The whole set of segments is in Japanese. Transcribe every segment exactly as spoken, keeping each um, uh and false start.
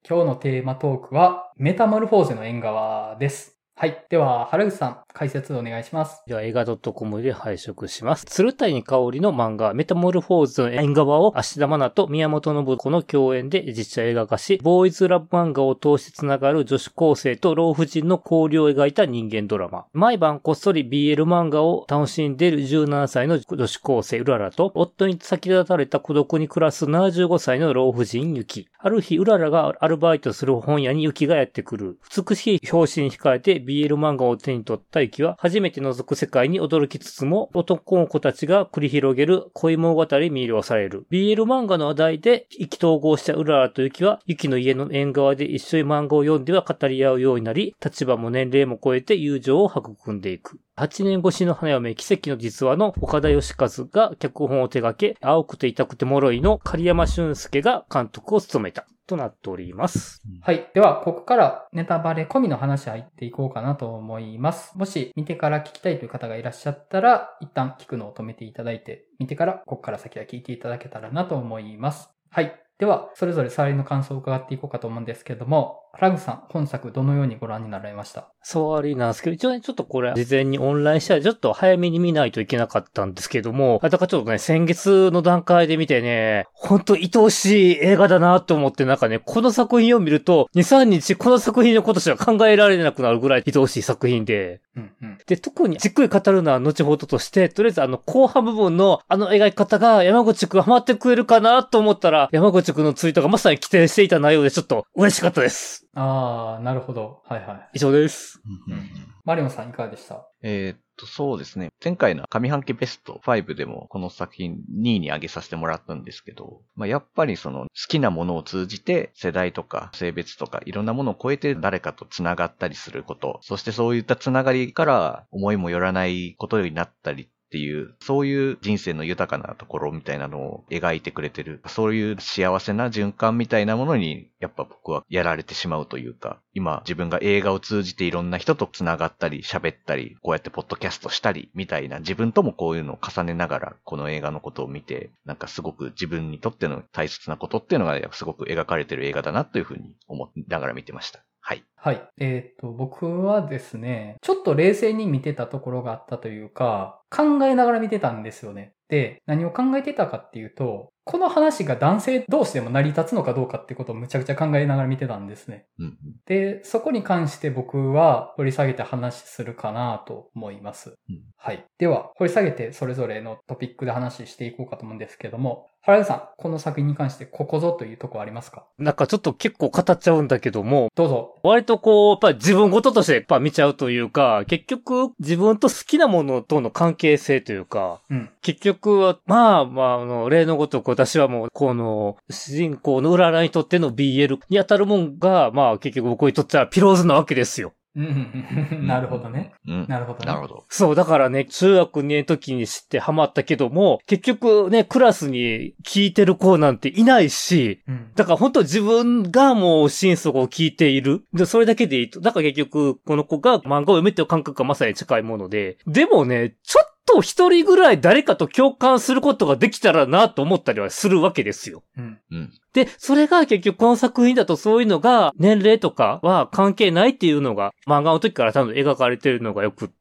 今日のテーマトークはメタモルフォーゼの縁側です。はい。では、原口さん、解説お願いします。 では、映画 .com で拝食します。鶴谷香織の漫画、メタモルフォーズの縁側を芦田愛菜と宮本信子の共演で実写映画化し、ボーイズラブ漫画を通してつながる女子高生と老婦人の交流を描いた人間ドラマ。毎晩こっそり ビーエル 漫画を楽しんでいるじゅうななさいの女子高生うららと、夫に先立たれた孤独に暮らすななじゅうごさいの老婦人ゆき。ある日、うららがアルバイトする本屋にゆきがやってくる。美しい表紙に控えて ビーエル 漫画を手に取ったゆきは、初めて覗く世界に驚きつつも、男の子たちが繰り広げる恋物語に魅了される。ビーエル 漫画の話題で意気投合したうららとゆきは、ゆきの家の縁側で一緒に漫画を読んでは語り合うようになり、立場も年齢も超えて友情を育んでいく。はちねん越しの花嫁奇跡の実話の岡田義和が脚本を手掛け、青くて痛くて脆いの狩山俊介が監督を務めた。となっております。 はい。では、ここからネタバレ込みの話入っていこうかなと思います。もし見てから聞きたいという方がいらっしゃったら、一旦聞くのを止めていただいて、見てからここから先は聞いていただけたらなと思います。はい。では、それぞれ触りの感想を伺っていこうかと思うんですけれども、原口さん、本作どのようにご覧になられました？ 触りなんですけど、一応ね、ちょっとこれ、事前にオンラインしたらちょっと早めに見ないといけなかったんですけども、だからちょっとね、先月の段階で見てね、ほんと愛おしい映画だなと思って、なんかね、この作品を見ると、に、さんにちこの作品のことしか考えられなくなるぐらい愛おしい作品で、 うんうん、 で、特にじっくり語るのは後ほどとして、とりあえずあの後半部分のあの描き方が山口くんハマってくれるかなと思ったら、山口くんのツイートがまさに規定していた内容でちょっと嬉しかったです。 あー、なるほど。はいはい。 以上です。 うんうん、マリオンさんいかがでした？ えー、っと、そうですね。前回の上半期ベストごでもこの作品にいに上げさせてもらったんですけど、まあ、やっぱりその好きなものを通じて世代とか性別とかいろんなものを超えて誰かと繋がったりすること、そしてそういった繋がりから思いもよらないことになったりっていう、そういう人生の豊かなところみたいなのを描いてくれてる、そういう幸せな循環みたいなものに、やっぱ僕はやられてしまうというか、今自分が映画を通じていろんな人と繋がったり、喋ったり、こうやってポッドキャストしたり、みたいな自分ともこういうのを重ねながら、この映画のことを見て、なんかすごく自分にとっての大切なことっていうのがすごく描かれてる映画だなというふうに思いながら見てました。はい。 はい。えっと、僕はですね、ちょっと冷静に見てたところがあったというか、考えながら見てたんですよね。で、何を考えてたかっていうと、この話が男性同士でも成り立つのかどうかってことをむちゃくちゃ考えながら見てたんですね。 うんうん、 で、そこに関して僕は掘り下げて話するかなと思います。うん、はい。では、掘り下げてそれぞれのトピックで話していこうかと思うんですけども、原田さん、この作品に関してここぞというとこありますか？ なんかちょっと結構語っちゃうんだけども、 どうぞ。 割とこう、やっぱり自分ごととしてやっぱ見ちゃうというか、結局自分と好きなものとの関係性というか、うん、結局は、まあまあ、あの、例のごとく私はもう、この、主人公のうららにとっての ビーエル に当たるもんが、まあ結局僕にとってはピローズなわけですよ。 なるほどね、うん。なるほどね。 なるほど。 そう、だからね、中学にねんの時に知ってハマったけども、結局ね、クラスに聞いてる子なんていないし、うん、だから本当自分がもう心底を聞いている。で、それだけでいいと。だから結局、この子が漫画を読めっていう感覚がまさに近いもので、でもね、ちょっと一人ぐらい誰かと共感することができたらなと思ったりはするわけですよ。うんうん、で、それが結局この作品だとそういうのが年齢とかは関係ないっていうのが漫画の時から多分描かれてるのがよくって、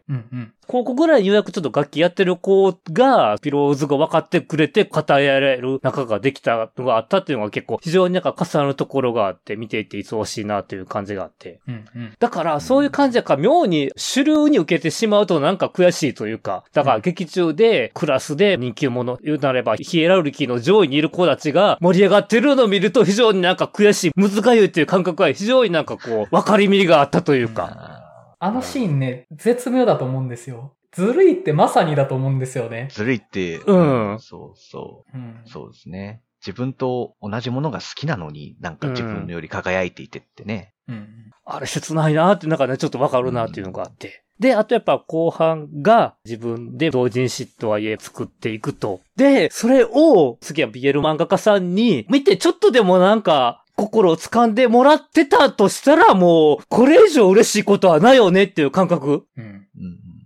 うんうん、高校ぐらいにようやくちょっと楽器やってる子がピローズが分かってくれて語り合える仲ができたのがあったっていうのが結構非常になんか重なるところがあって見ていていそうしいなという感じがあって、うんうん、だからそういう感じだから妙に主流に受けてしまうとなんか悔しいというか、だから劇中でクラスで人気者言うなればヒエラルキーの上位にいる子たちが盛り上がってるのを見ると非常になんか悔しい、むずがゆいっていう感覚は非常になんかこう分かりみがあったというか、 あのシーンね、絶妙だと思うんですよ。ずるいってまさにだと思うんですよね。 ずるいって、 うん。 そうそう、うん。そうですね。自分と同じものが好きなのに、なんか自分より輝いていてってね。 うん。うん、あれ切ないなーってなんかね、ちょっとわかるなっていうのがあって。うん、で、あとやっぱ後半が自分で同人誌とはいえ作っていくと。で、それを次は ビーエル 漫画家さんに見てちょっとでもなんか、心を掴んでもらってたとしたらもう、これ以上嬉しいことはないよねっていう感覚。うん。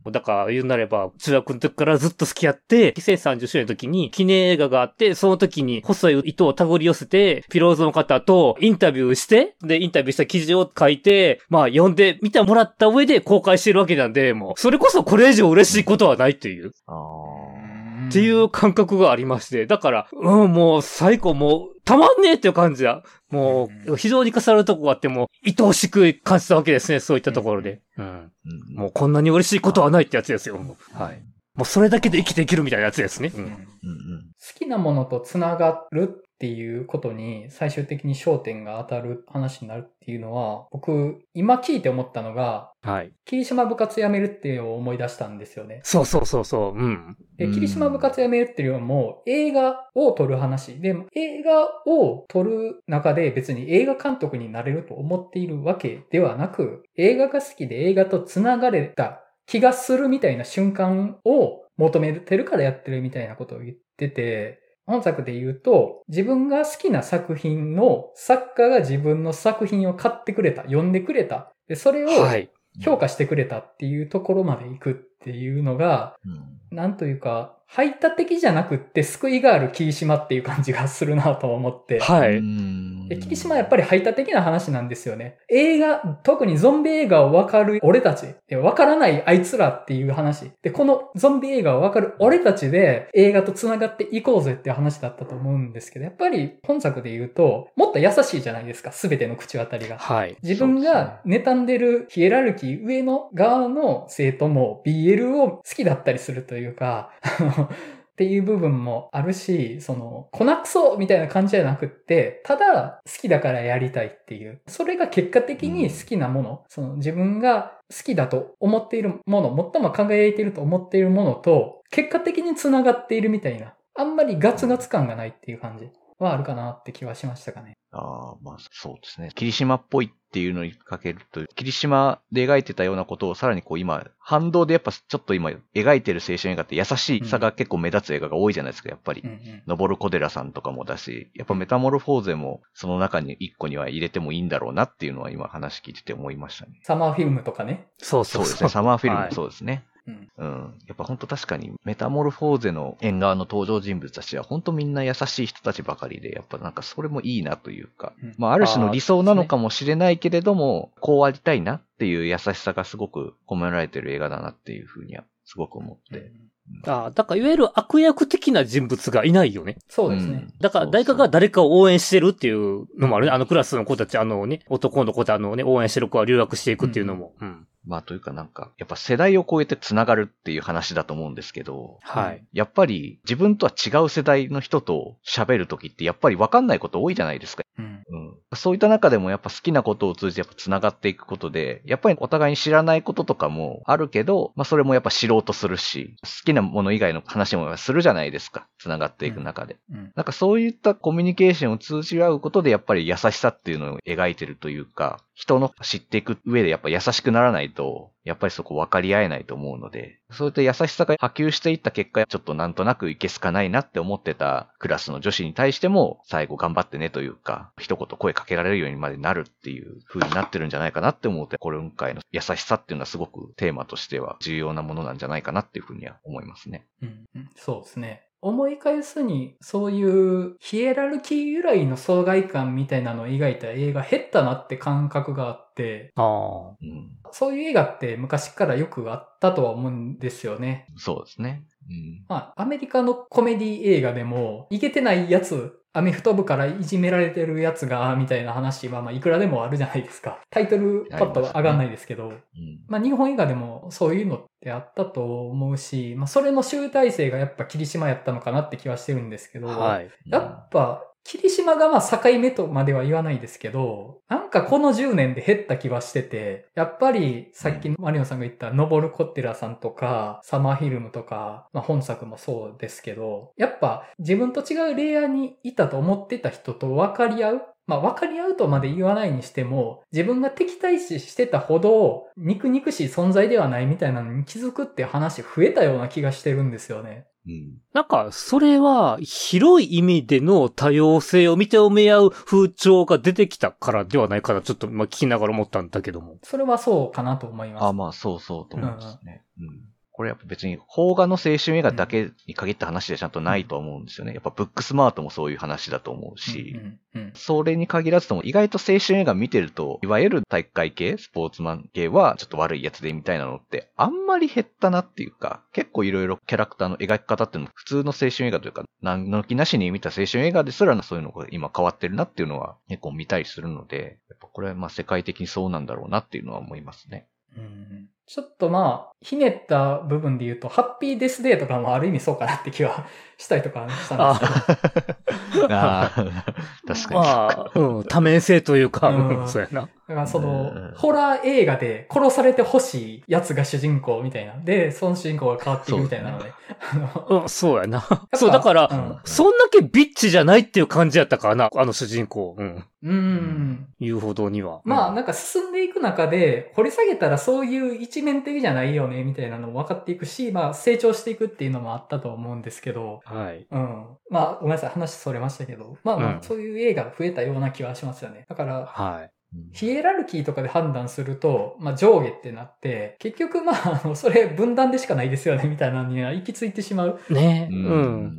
だから言うなれば、中学の時からずっと付き合って、にせんさんじゅっしゅうねんの時に記念映画があって、その時に細い糸を手繰り寄せて、ピローズの方とインタビューして、で、インタビューした記事を書いて、まあ読んで見てもらった上で公開してるわけなんで、もう、それこそこれ以上嬉しいことはないという。あーっていう感覚がありまして、だから、うん、もう最高、もう、たまんねえっていう感じだ。もう、非常に重なるとこがあっても、愛おしく感じたわけですね、そういったところで。うん。もうこんなに嬉しいことはないってやつですよ。はい。もうそれだけで生きていけるみたいなやつですね。うん。好きなものとつながるっていうことに最終的に焦点が当たる話になるっていうのは、僕、今聞いて思ったのが、はい。霧島部活やめるっていうのを思い出したんですよね。 そうそうそうそう。うん。 で、霧島部活やめるっていうのも映画を撮る話。で、映画を撮る中で別に映画監督になれると思っているわけではなく、映画が好きで映画とつながれた気がするみたいな瞬間を求めてるからやってるみたいなことを言ってて、本作で言うと、自分が好きな作品の作家が自分の作品を買ってくれた、読んでくれた。で、それを評価してくれたっていうところまで行くっていうのが、うん、なんというか、排他的じゃなくって救いがある霧島っていう感じがするなと思って。はい。で、霧島はやっぱり排他的な話なんですよね。映画、特にゾンビ映画を分かる俺たち、分からないあいつらっていう話。で、このゾンビ映画を分かる俺たちで映画と繋がっていこうぜっていう話だったと思うんですけど、やっぱり本作で言うと、もっと優しいじゃないですか、すべての口当たりが。はい。自分が妬んでるヒエラルキー上の側の生徒も ビーエル を好きだったりするというか、っていう部分もあるし、その、粉クソみたいな感じじゃなくって、ただ好きだからやりたいっていう。それが結果的に好きなもの、その自分が好きだと思っているもの、最も輝いていると思っているものと、結果的に繋がっているみたいな。あんまりガツガツ感がないっていう感じはあるかなって気はしましたかね。 ああ、まあそうですね。霧島っぽいっていうのにかけると、霧島で描いてたようなことをさらにこう今、反動でやっぱちょっと今描いてる青春映画って優しさが結構目立つ映画が多いじゃないですか、やっぱり。うんうん、登る小寺さんとかもだし、やっぱメタモルフォーゼもその中に一個には入れてもいいんだろうなっていうのは今話聞いてて思いましたね。 サマーフィルムとかね。 そうそうそう。そうですね、サマーフィルムもそうですね。はいうん、うん。やっぱ本当確かにメタモルフォーゼの縁側の登場人物たちは本当みんな優しい人たちばかりで、やっぱなんかそれもいいなというか、うん、まあある種の理想なのかもしれないけれども、ね、こうありたいなっていう優しさがすごく込められてる映画だなっていうふうにはすごく思って。うんああ、だからいわゆる悪役的な人物がいないよね。 そうですね。 だから誰かが誰かを応援してるっていうのもあるね。あのクラスの子たち、あのね、男の子たちのね、応援してる子は留学していくっていうのも。うん。うんまあというかなんか、やっぱ世代を超えて繋がるっていう話だと思うんですけど、 はい。 やっぱり自分とは違う世代の人と喋るときってやっぱり分かんないこと多いじゃないですか。うん。うん。そういった中でもやっぱ好きなことを通じてやっぱ繋がっていくことで、やっぱりお互いに知らないこととかもあるけど、まあそれもやっぱ知ろうとするし、好きなもの以外の話もするじゃないですか。繋がっていく中で。うん。うん、なんかそういったコミュニケーションを通じ合うことでやっぱり優しさっていうのを描いてるというか、人の知っていく上でやっぱ優しくならないと、やっぱりそこ分かり合えないと思うので、そういった優しさが波及していった結果、ちょっとなんとなくいけすかないなって思ってたクラスの女子に対しても、最後頑張ってねというか、一言声かけられるようにまでなるっていう風になってるんじゃないかなって思うと、今回の優しさっていうのはすごくテーマとしては重要なものなんじゃないかなっていう風には思いますね。 うん、うん、そうですね。思い返すに、そういうヒエラルキー由来の疎外感みたいなのを描いた映画減ったなって感覚があって、あうん、そういう映画って昔からよくあったとは思うんですよね。 そうですね。うん、 まあ、アメリカのコメディ映画でも、イケてないやつ、アメフト部からいじめられてるやつが、みたいな話は、まあ、いくらでもあるじゃないですか。タイトルパッとは上がんないですけど、ねうん、まあ、日本映画でもそういうのってあったと思うし、まあ、それの集大成がやっぱ霧島やったのかなって気はしてるんですけど、はい、やっぱ、霧島がまあ境目とまでは言わないですけど、なんかこのじゅうねんで減った気はしてて、やっぱりさっきマリオさんが言った登るコッテラさんとか、サマーフィルムとか、まあ本作もそうですけど、やっぱ自分と違うレイヤーにいたと思ってた人と分かり合うまあ分かり合うとまで言わないにしても、自分が敵対視してたほど肉々しい存在ではないみたいなのに気づくって話増えたような気がしてるんですよね。 うん、なんか、それは、広い意味での多様性を認め合う風潮が出てきたからではないかな、ちょっと、まあ、聞きながら思ったんだけども。 それはそうかなと思います。 あ、まあ、そうそうと思いますね。うん。うんこれやっぱ別に邦画の青春映画だけに限った話でちゃんとないと思うんですよね。やっぱブックスマートもそういう話だと思うし、 うんうんうん、 それに限らずとも意外と青春映画見てると、いわゆる体育会系、スポーツマン系はちょっと悪いやつでみたいなのってあんまり減ったなっていうか、結構いろいろキャラクターの描き方っていうのも普通の青春映画というか、何の気なしに見た青春映画ですらそういうのが今変わってるなっていうのは結構見たりするので、やっぱこれはまあ世界的にそうなんだろうなっていうのは思いますね。 うん、ちょっとまあ、ひねった部分で言うと、ハッピーデスデーとかもある意味そうかなって気はしたりとかしたんですけど。 ああ、確かに。 まあ、うん、多面性というか、 うんうん、そうやな。 だからその、ホラー映画で殺されてほしいやつが主人公みたいな。で、その主人公が変わっていくみたいなので。 うん、そうやな。そう、だから、うん、そんだけビッチじゃないっていう感じやったからな、あの主人公。うん。 うん。 言うほどには。 まあ、なんか進んでいく中で、掘り下げたらそういう一面的じゃないよね、みたいなのも分かっていくし、まあ、成長していくっていうのもあったと思うんですけど。 はい。 うん。まあ、ごめんなさい、話それましたけど。まあまあ、そういう映画が増えたような気はしますよね。だから、 はい。 ヒエラルキーとかで判断すると、まあ上下ってなって、結局まあ、あの、それ分断でしかないですよね、みたいなのには行き着いてしまう。 ねえ。うん。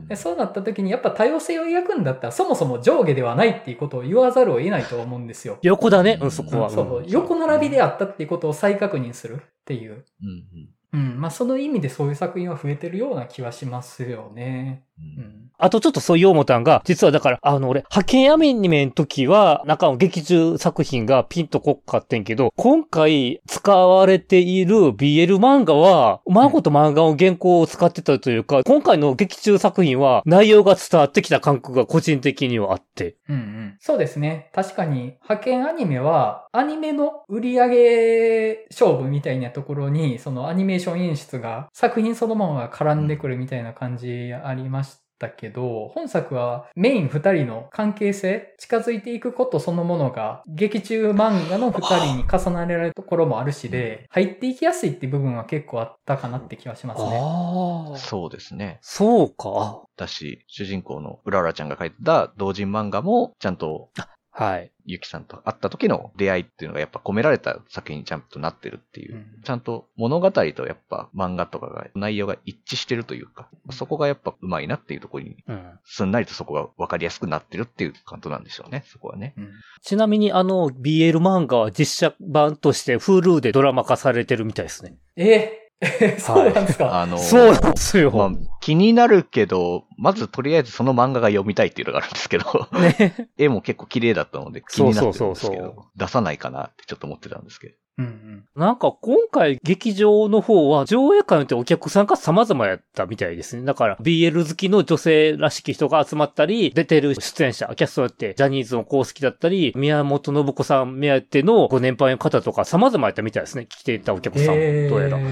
でそうなった時にやっぱ多様性を描くんだったら、そもそも上下ではないっていうことを言わざるを得ないと思うんですよ。 横だね、うん、そこは。 そうそう。横並びであったっていうことを再確認するっていう。 うん、 うん。まあその意味でそういう作品は増えてるような気はしますよね。 うん、あとちょっとそういう思ったんが、実はだから、あの俺、派遣アニメの時は、中の劇中作品がピンとこっかってんけど、今回使われている ビーエル 漫画は、うまいこと漫画の原稿を使ってたというか、今回の劇中作品は内容が伝わってきた感覚が個人的にはあって。 うんうん。そうですね。確かに、派遣アニメは、アニメの売り上げ勝負みたいなところに、そのアニメーション演出が、作品そのままが絡んでくるみたいな感じありました。だけど、本作はメイン二人の関係性、近づいていくことそのものが、劇中漫画の二人に重なられるところもあるしで、入っていきやすいって部分は結構あったかなって気はしますね。 ああ。 そうですね。 そうか。 だし、主人公のうららちゃんが書いてた同人漫画も、ちゃんと、 はい。 ゆきさんと会った時の出会いっていうのがやっぱ込められた作品にちゃんとなってるっていう。うん、ちゃんと物語とやっぱ漫画とかが内容が一致してるというか、そこがやっぱうまいなっていうところに、うん、すんなりとそこが分かりやすくなってるっていう感じなんでしょうね、そこはね。うん、 ちなみにあの ビーエル 漫画は実写版として Hulu でドラマ化されてるみたいですね。 えーそうなんですか、 はい、あのー、そうなんですよ。まあ、 気になるけど、まずとりあえずその漫画が読みたいっていうのがあるんですけど、ね、絵も結構綺麗だったので気になってるんですけど、そうそうそうそう、出さないかなってちょっと思ってたんですけど。 うんうん、なんか今回劇場の方は上映会によってお客さんが様々やったみたいですね。だから ビーエル 好きの女性らしき人が集まったり、出てる出演者、キャストだってジャニーズの公式だったり、宮本信子さん目当てのご年配の方とか様々やったみたいですね。来ていたお客さん、どうやら。うん。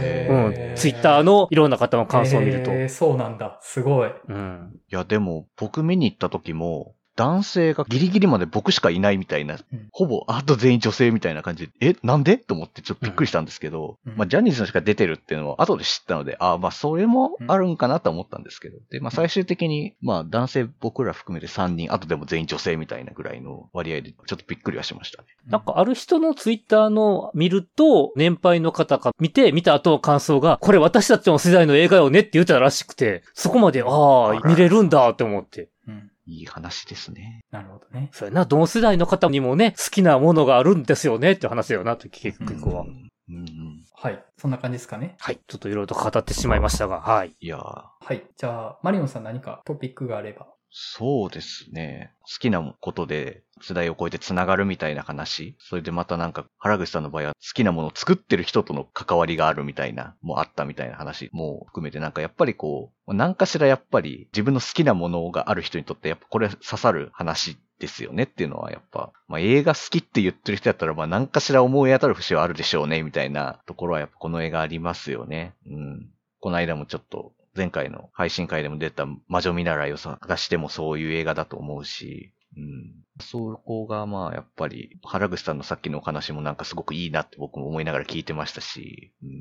ツイッターのいろんな方の感想を見ると。 えー、そうなんだ。すごい。 うん。いやでも僕見に行った時も、男性がギリギリまで僕しかいないみたいな、うん、ほぼあと全員女性みたいな感じで、え、なんでと思ってちょっとびっくりしたんですけど、うん、まあジャニーズの人が出てるっていうのを後で知ったので、ああまあそれもあるんかなと思ったんですけど、で、まあ最終的に、まあ男性僕ら含めてさんにん、あとでも全員女性みたいなぐらいの割合でちょっとびっくりはしましたね。 なんかある人のツイッターの見ると、年配の方が見て、見た後の感想が、これ私たちの世代の映画よねって言ってたらしくて、そこまで、ああ、見れるんだって思って。 うんいい話ですね。 なるほどね。 そうやな、同世代の方にもね、好きなものがあるんですよねって話だよな、と結局は、うんうん。はい。そんな感じですかね。 はい。ちょっといろいろと語ってしまいましたが、はい。 いやはい。じゃあ、マリオンさん何かトピックがあれば。 そうですね。好きなことで世代を超えてつながるみたいな話。それでまたなんか原口さんの場合は好きなものを作ってる人との関わりがあるみたいな、もうあったみたいな話も含めてなんかやっぱりこう、何かしらやっぱり自分の好きなものがある人にとってやっぱこれ刺さる話ですよねっていうのはやっぱ、まあ映画好きって言ってる人やったらまあ何かしら思い当たる節はあるでしょうねみたいなところはやっぱこの映画ありますよね。うん。この間もちょっと前回の配信会でも出た魔女見習いを探してもそういう映画だと思うし、うん。そこがまあやっぱり原口さんのさっきのお話もなんかすごくいいなって僕も思いながら聞いてましたし、うん。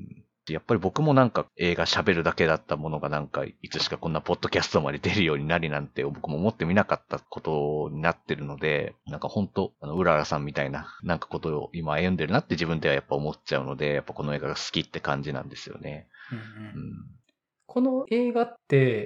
やっぱり僕もなんか映画喋るだけだったものがなんかいつしかこんなポッドキャストまで出るようになりなんて僕も思ってみなかったことになってるので、なんか本当あの、うららさんみたいななんかことを今歩んでるなって自分ではやっぱ思っちゃうので、やっぱこの映画が好きって感じなんですよね。 うんうんうん、 この映画って、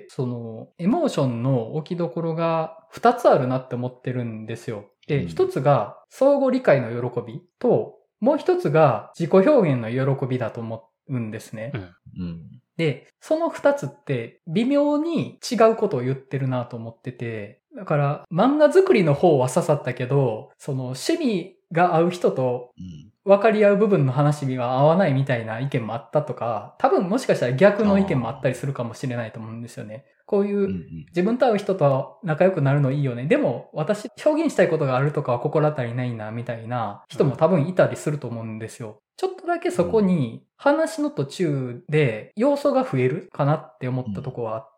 その、エモーションの置きどころが二つあるなって思ってるんですよ。で、一、うん、つが相互理解の喜びと、もう一つが自己表現の喜びだと思うんですね。 うんうん、 で、その二つって微妙に違うことを言ってるなと思ってて、だから漫画作りの方は刺さったけど、その趣味が合う人と分かり合う部分の話には合わないみたいな意見もあったとか、多分もしかしたら逆の意見もあったりするかもしれないと思うんですよね。こういう自分と合う人と仲良くなるのいいよね。でも私表現したいことがあるとかは心当たりないなみたいな人も多分いたりすると思うんですよ。ちょっとだけそこに話の途中で要素が増えるかなって思ったところはあって、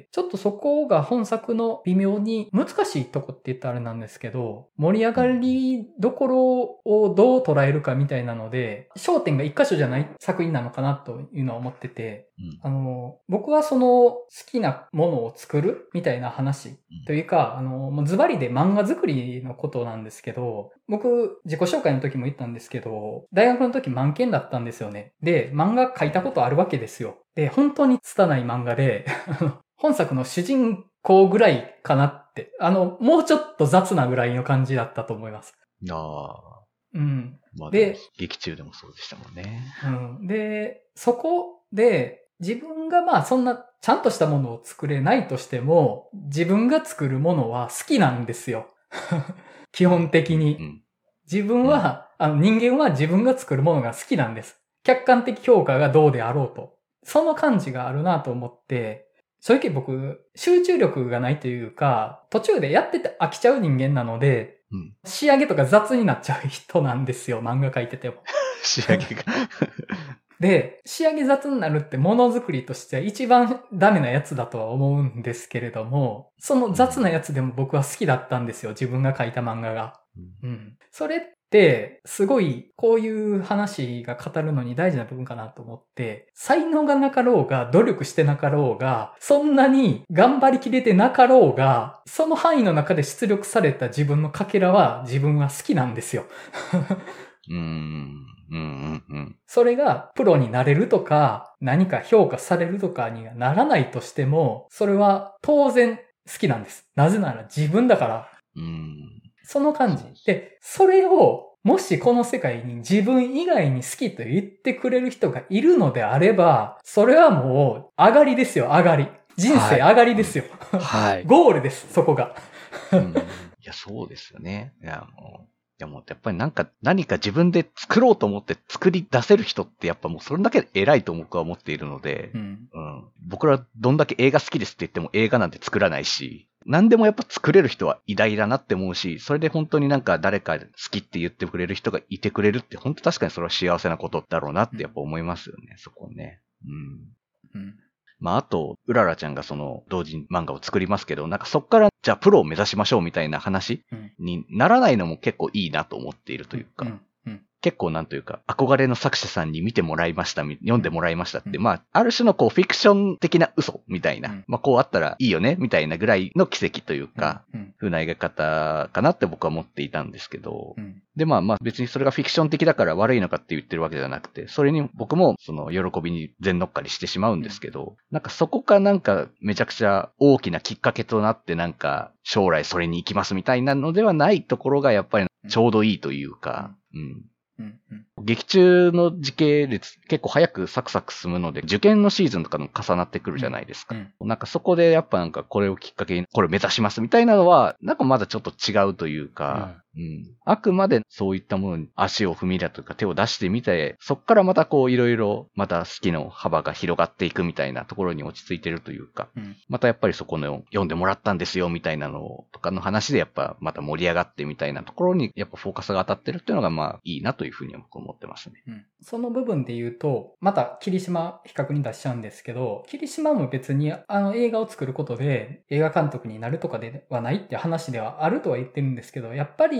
ちょっとそこが本作の微妙に難しいとこって言ったらあれなんですけど、盛り上がりどころをどう捉えるかみたいなので、焦点が一箇所じゃない作品なのかなというのは思ってて、あの、僕はその好きなものを作るみたいな話というか、あの、もうズバリで漫画作りのことなんですけど、僕自己紹介の時も言ったんですけど、大学の時漫研だったんですよね。で、漫画描いたことあるわけですよ。で、本当に拙い漫画で、本作の主人公ぐらいかなって、あの、もうちょっと雑なぐらいの感じだったと思います。 ああ。 うん。 まあ、で、劇中でもそうでしたもんね。 うん。で、そこで、自分がまあそんなちゃんとしたものを作れないとしても、自分が作るものは好きなんですよ。基本的に。うん、自分は、うん、あの人間は自分が作るものが好きなんです。客観的評価がどうであろうと。その感じがあるなと思って、正直僕、集中力がないというか、途中でやってて飽きちゃう人間なので、うん、仕上げとか雑になっちゃう人なんですよ、漫画描いてても。 仕上げが。 で、仕上げ雑になるってものづくりとしては一番ダメなやつだとは思うんですけれども、その雑なやつでも僕は好きだったんですよ、自分が描いた漫画が。うん。それって、すごい、こういう話が語るのに大事な部分かなと思って、才能がなかろうが、努力してなかろうが、そんなに頑張りきれてなかろうが、その範囲の中で出力された自分のかけらは自分は好きなんですよ。 うーんうんうんうん、 それがプロになれるとか、何か評価されるとかにはならないとしても、それは当然好きなんです。なぜなら自分だから。 うーんその感じ。で、それを、もしこの世界に自分以外に好きと言ってくれる人がいるのであれば、それはもう上がりですよ、上がり。人生上がりですよ。 はい。 ゴールです、そこが。 うん、いや、そうですよね。いや、もう。いやもうやっぱりなんか何か自分で作ろうと思って作り出せる人ってやっぱもうそれだけで偉いと僕は思っているので、うんうん、僕らどんだけ映画好きですって言っても映画なんて作らないし、何でもやっぱ作れる人は偉大だなって思うし、それで本当になんか誰か好きって言ってくれる人がいてくれるって本当確かにそれは幸せなことだろうなってやっぱ思いますよね、うん、そこね。うん。うんまあ、あと、うららちゃんがその、同人漫画を作りますけど、なんかそっから、じゃあプロを目指しましょうみたいな話にならないのも結構いいなと思っているというか、うんうんうん、結構なんというか、憧れの作者さんに見てもらいました、読んでもらいましたって、うん、まあ、ある種のこう、フィクション的な嘘みたいな、うん、まあ、こうあったらいいよねみたいなぐらいの奇跡というか、うんうん、風な描き方かなって僕は思っていたんですけど、うんで、まあまあ別にそれがフィクション的だから悪いのかって言ってるわけじゃなくて、それに僕もその喜びに全乗っかりしてしまうんですけど、なんかそこがなんかめちゃくちゃ大きなきっかけとなってなんか将来それに行きますみたいなのではないところがやっぱりちょうどいいというか、うん。うんうん、劇中の時系列結構早くサクサク進むので、受験のシーズンとかも重なってくるじゃないですか。うんうん、なんかそこでやっぱなんかこれをきっかけにこれ目指しますみたいなのは、なんかまだちょっと違うというか、うんうん、あくまでそういったものに足を踏み入れたというか手を出してみて、そっからまたこういろいろまた好きの幅が広がっていくみたいなところに落ち着いてるというか、うん、またやっぱりそこの読んでもらったんですよみたいなのとかの話でやっぱまた盛り上がってみたいなところにやっぱフォーカスが当たってるっていうのがまあいいなというふうに僕は思ってますね。 うん、その部分で言うと、また霧島比較に出しちゃうんですけど、霧島も別にあの映画を作ることで映画監督になるとかではないって話ではあるとは言ってるんですけど、やっぱり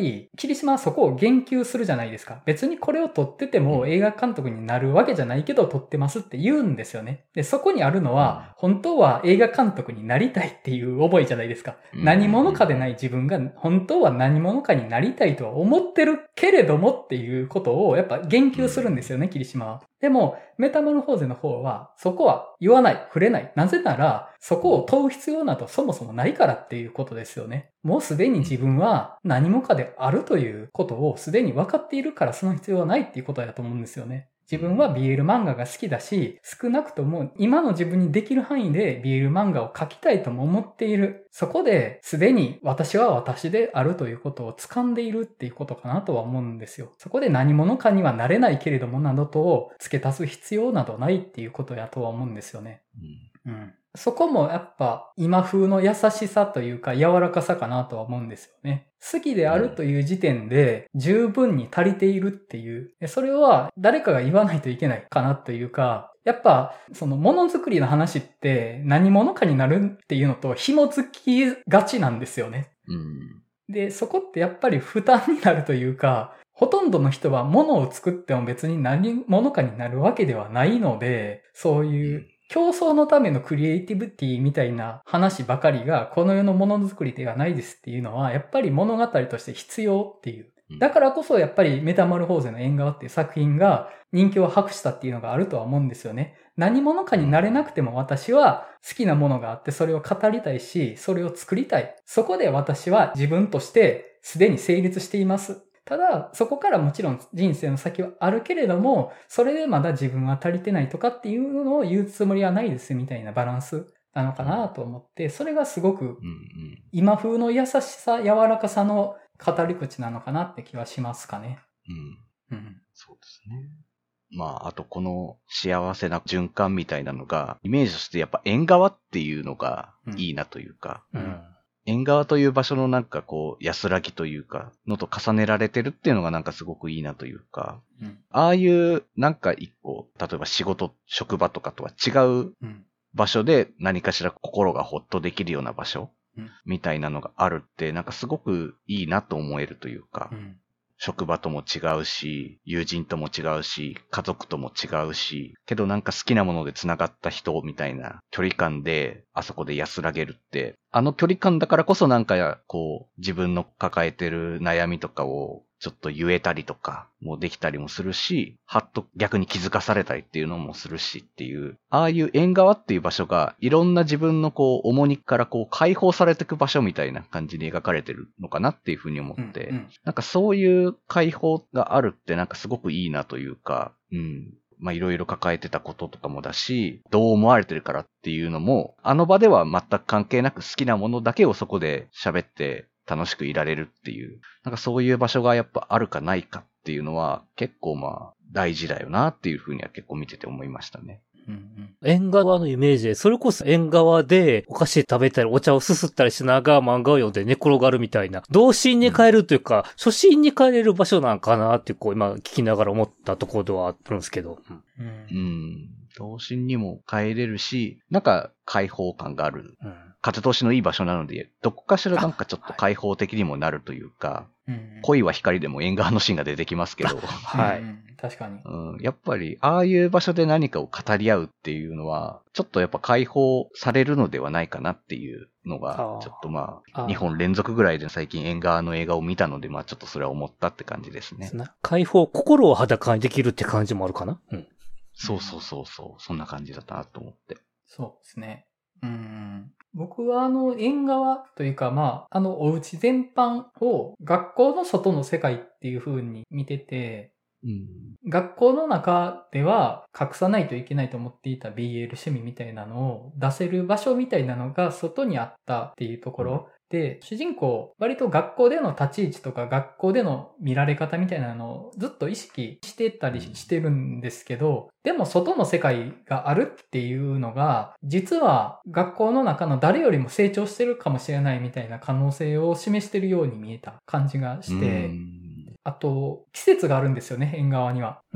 り、霧島はそこを言及するじゃないですか。別にこれを撮ってても映画監督になるわけじゃないけど撮ってますって言うんですよね。で、そこにあるのは、本当は映画監督になりたいっていう思いじゃないですか。何者かでない自分が本当は何者かになりたいとは思ってるけれどもっていうことをやっぱ言及するんですよね、霧島は。でも、メタモルフォーゼの方は、そこは言わない、触れない。なぜなら、そこを問う必要などそもそもないからっていうことですよね。もうすでに自分は何者かであるということをすでに分かっているからその必要はないっていうことだと思うんですよね。自分は ビーエル 漫画が好きだし、少なくとも今の自分にできる範囲で ビーエル 漫画を描きたいとも思っている。そこですでに私は私であるということを掴んでいるっていうことかなとは思うんですよ。そこで何者かにはなれないけれどもなどと付け足す必要などないっていうことやとは思うんですよね。うん。うん、そこもやっぱ今風の優しさというか柔らかさかなとは思うんですよね。好きであるという時点で十分に足りているっていう。それは誰かが言わないといけないかなというか、やっぱそのものづくりの話って何者かになるっていうのと紐づきがちなんですよね。うん、で、そこってやっぱり負担になるというか、ほとんどの人は物を作っても別に何者かになるわけではないので、そういう競争のためのクリエイティビティみたいな話ばかりがこの世のものづくりではないですっていうのはやっぱり物語として必要っていう。だからこそやっぱりメタモルフォーゼの縁側っていう作品が人気を博したっていうのがあるとは思うんですよね。何者かになれなくても私は好きなものがあってそれを語りたいし、それを作りたい。そこで私は自分としてすでに成立しています。ただ、そこからもちろん人生の先はあるけれども、それでまだ自分は足りてないとかっていうのを言うつもりはないですみたいなバランスなのかなと思って、それがすごく今風の優しさ、柔らかさの語り口なのかなって気はしますかね。 うん。うん。そうですね。まあ、あとこの幸せな循環みたいなのが、イメージとしてやっぱ縁側っていうのがいいなというか、うんうん縁側という場所のなんかこう安らぎというかのと重ねられてるっていうのがなんかすごくいいなというか、うん、ああいうなんか一個例えば仕事職場とかとは違う場所で何かしら心がほっとできるような場所、うん、みたいなのがあるってなんかすごくいいなと思えるというか、うん、職場とも違うし友人とも違うし家族とも違うしけどなんか好きなもので繋がった人みたいな距離感であそこで安らげるってあの距離感だからこそなんかこう自分の抱えてる悩みとかをちょっと言えたりとかもできたりもするし、はっと逆に気づかされたりっていうのもするしっていう、ああいう縁側っていう場所がいろんな自分のこう重荷からこう解放されていく場所みたいな感じに描かれてるのかなっていうふうに思って、うんうん、なんかそういう解放があるってなんかすごくいいなというか、うん。まあいろいろ抱えてたこととかもだし、どう思われてるからっていうのも、あの場では全く関係なく好きなものだけをそこで喋って楽しくいられるっていう、なんかそういう場所がやっぱあるかないかっていうのは結構まあ大事だよなっていうふうには結構見てて思いましたね。 うんうん、縁側のイメージで、それこそ縁側でお菓子食べたりお茶をすすったりしながら漫画を読んで寝転がるみたいな、童心に帰るというか、うん、初心に帰れる場所なんかなってこう今聞きながら思ったところではあるんですけど。 うん。うん童心にも帰れるし、なんか開放感がある。うん風通しのいい場所なので、どこかしらなんかちょっと開放的にもなるというか、はいうん、恋は光でも縁側のシーンが出てきますけど、 はい、うん、確かに、 うん。やっぱり、ああいう場所で何かを語り合うっていうのは、ちょっとやっぱ解放されるのではないかなっていうのが、ちょっとまあ、にほん連続ぐらいで最近縁側の映画を見たので、まあちょっとそれは思ったって感じですね。 解放、心を裸にできるって感じもあるかな、うん、 そうそうそうそう、そんな感じだったなと思って。 そうですね。うん僕はあの縁側というかまああのお家全般を学校の外の世界っていう風に見てて、うん、学校の中では隠さないといけないと思っていた ビーエル 趣味みたいなのを出せる場所みたいなのが外にあったっていうところで、主人公割と学校での立ち位置とか学校での見られ方みたいなのをずっと意識してたりしてるんですけど、でも外の世界があるっていうのが実は学校の中の誰よりも成長してるかもしれないみたいな可能性を示してるように見えた感じがして、あと季節があるんですよね、縁側には。うん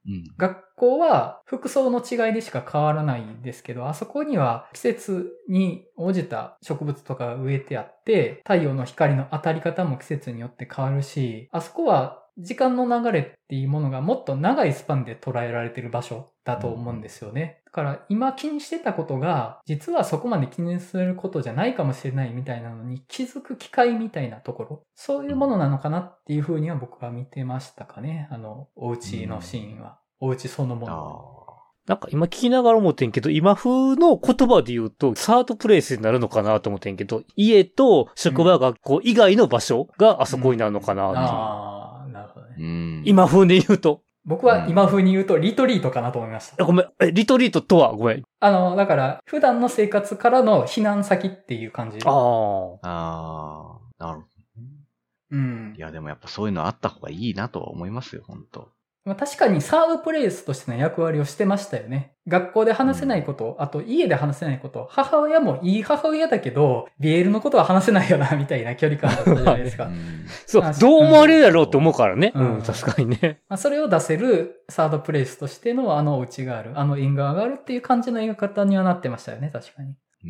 うん、 学校は服装の違いでしか変わらないんですけど、あそこには季節に応じた植物とかが植えてあって、太陽の光の当たり方も季節によって変わるし、あそこは時間の流れっていうものがもっと長いスパンで捉えられている場所だと思うんですよね。だから今気にしてたことが、実はそこまで気にすることじゃないかもしれないみたいなのに気づく機会みたいなところ、そういうものなのかなっていうふうには僕は見てましたかね。あの、お家のシーンは。お家そのもの。 なんか今聞きながら思ってんけど、今風の言葉で言うと、サードプレイスになるのかなと思ってんけど、家と職場、学校以外の場所があそこになるのかなっていう。うん、 ああ、なるほどね。 うん、 今風で言うと。 僕は今風に言うとリトリートかなと思いました。 ごめん、え、リトリートとはごめん。 あの、だから、普段の生活からの避難先っていう感じ。 ああ。 ああ、なるほど。 うん。 いや、でもやっぱそういうのあった方がいいなとは思いますよ、本当。 まあ、確かにサードプレイスとしての役割をしてましたよね。学校で話せないこと、うん、あと家で話せないこと、母親もいい母親だけど、ビーエルのことは話せないよな、みたいな距離感だったじゃないですか。うん、 そう、どう思われるだろうと思うからね。うん、うん、確かにね。 まあ、それを出せるサードプレイスとしてのあのお家がある、あの縁側があるっていう感じの描き方にはなってましたよね、確かに。 うん、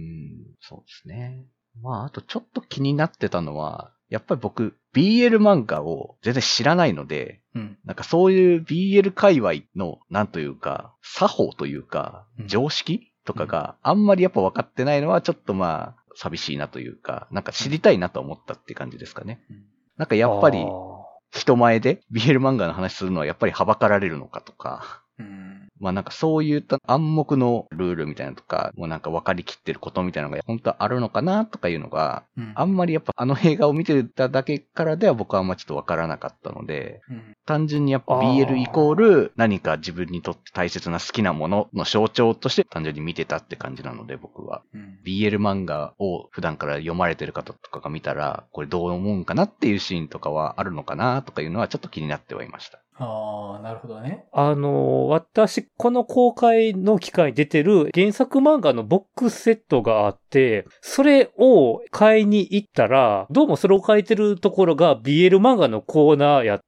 そうですね。まあ、あとちょっと気になってたのは、やっぱり僕、ビーエル 漫画を全然知らないので、うん、なんかそういう ビーエル 界隈の、なんというか、作法というか、常識とかがあんまりやっぱ分かってないのはちょっとまあ、寂しいなというか、なんか知りたいなと思ったって感じですかね。うん、なんかやっぱり、人前で ビーエル 漫画の話するのはやっぱりはばかられるのかとか、うん、まあなんかそういった暗黙のルールみたいなのとか、もうなんか分かりきってることみたいなのが本当はあるのかなとかいうのが、うん、あんまりやっぱあの映画を見てただけからでは僕はあんまちょっと分からなかったので、うん、単純にやっぱ ビーエル イコール何か自分にとって大切な好きなものの象徴として単純に見てたって感じなので僕は、うん、ビーエル 漫画を普段から読まれてる方とかが見たら、これどう思うんかなっていうシーンとかはあるのかなとかいうのはちょっと気になってはいました。 ああ、なるほどね。 あの、私、この公開の機会に出てる原作漫画のボックスセットがあって、それを買いに行ったら、どうもそれを書いてるところが ビーエル 漫画のコーナーやって、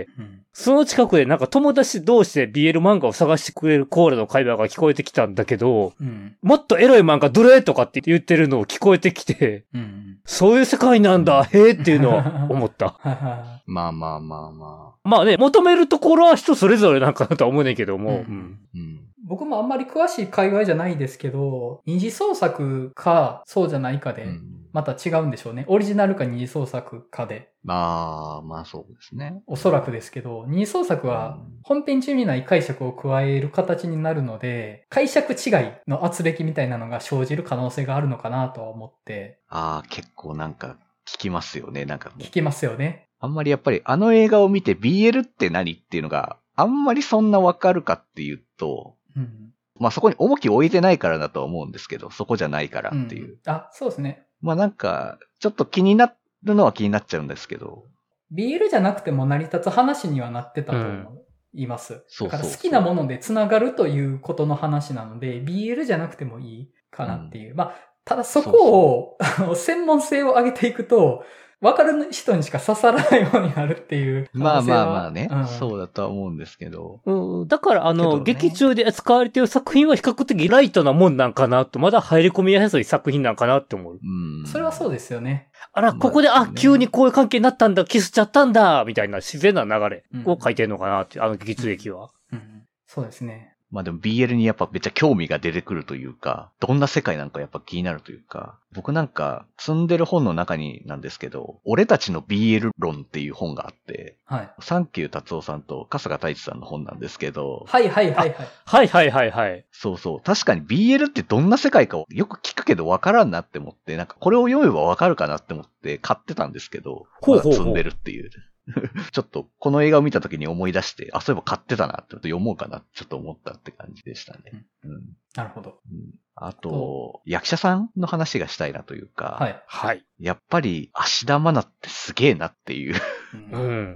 うん、その近くでなんか友達同士で ビーエル 漫画を探してくれるコーラの会話が聞こえてきたんだけど、うん、もっとエロい漫画どれとかって言ってるのを聞こえてきて、うん、そういう世界なんだ、へーっていうのは思った。 まあまあまあまあ。まあね、求めるところは人それぞれなんかなとは思うねんけども。うんうんうん、僕もあんまり詳しい界隈じゃないですけど、二次創作かそうじゃないかで、また違うんでしょうね。オリジナルか二次創作かで。 まあ、まあそうですね。 おそらくですけど、二次創作は本編中にない解釈を加える形になるので、解釈違いの圧力みたいなのが生じる可能性があるのかなとは思って。 ああ、結構なんか聞きますよね。なんか聞きますよね。 あんまりやっぱりあの映画を見て ビーエル って何っていうのがあんまりそんなわかるかっていうと、うん、まあそこに重きを置いてないからだとは思うんですけど、そこじゃないからっていう。うん、 あ、そうですね。 まあなんか、ちょっと気になるのは気になっちゃうんですけど。 ビーエル じゃなくても成り立つ話にはなってたと思います。うん、そうそうそう。だから好きなものでつながるということの話なので、ビーエル じゃなくてもいいかなっていう。うん、まあ、ただそこを、そうそう専門性を上げていくと、わかる人にしか刺さらないようになるっていう。 まあまあまあね、うん。そうだとは思うんですけど。 うん、だからあの、ね、劇中で使われている作品は比較的ライトなもんなんかなと、まだ入り込みやすい作品なんかなって思う。 うん。それはそうですよね。 あら、ここで、あ、急にこういう関係になったんだ、キスしちゃったんだ、みたいな自然な流れを書いてるのかなって、あの劇中劇は。 うん。うん、そうですね。 まあでも ビーエル にやっぱめっちゃ興味が出てくるというか、どんな世界なのかやっぱ気になるというか、僕なんか積んでる本の中になんですけど、俺たちの ビーエル 論っていう本があって、はい。サンキュー達夫さんと春日太一さんの本なんですけど、 はいはいはいはい。 はいはいはいはい。 そうそう。確かに ビーエル ってどんな世界かをよく聞くけどわからんなって思って、なんかこれを読めばわかるかなって思って買ってたんですけど、ほうほうほう、まあ、積んでるっていう。ちょっと、この映画を見たときに思い出して、あ、そういえば買ってたなって読もうかなってちょっと思ったって感じでしたね。うん。 なるほど。 うん、あと、役者さんの話がしたいなというか、 はい。 はい。 やっぱり、芦田愛菜ってすげえなっていう。うん。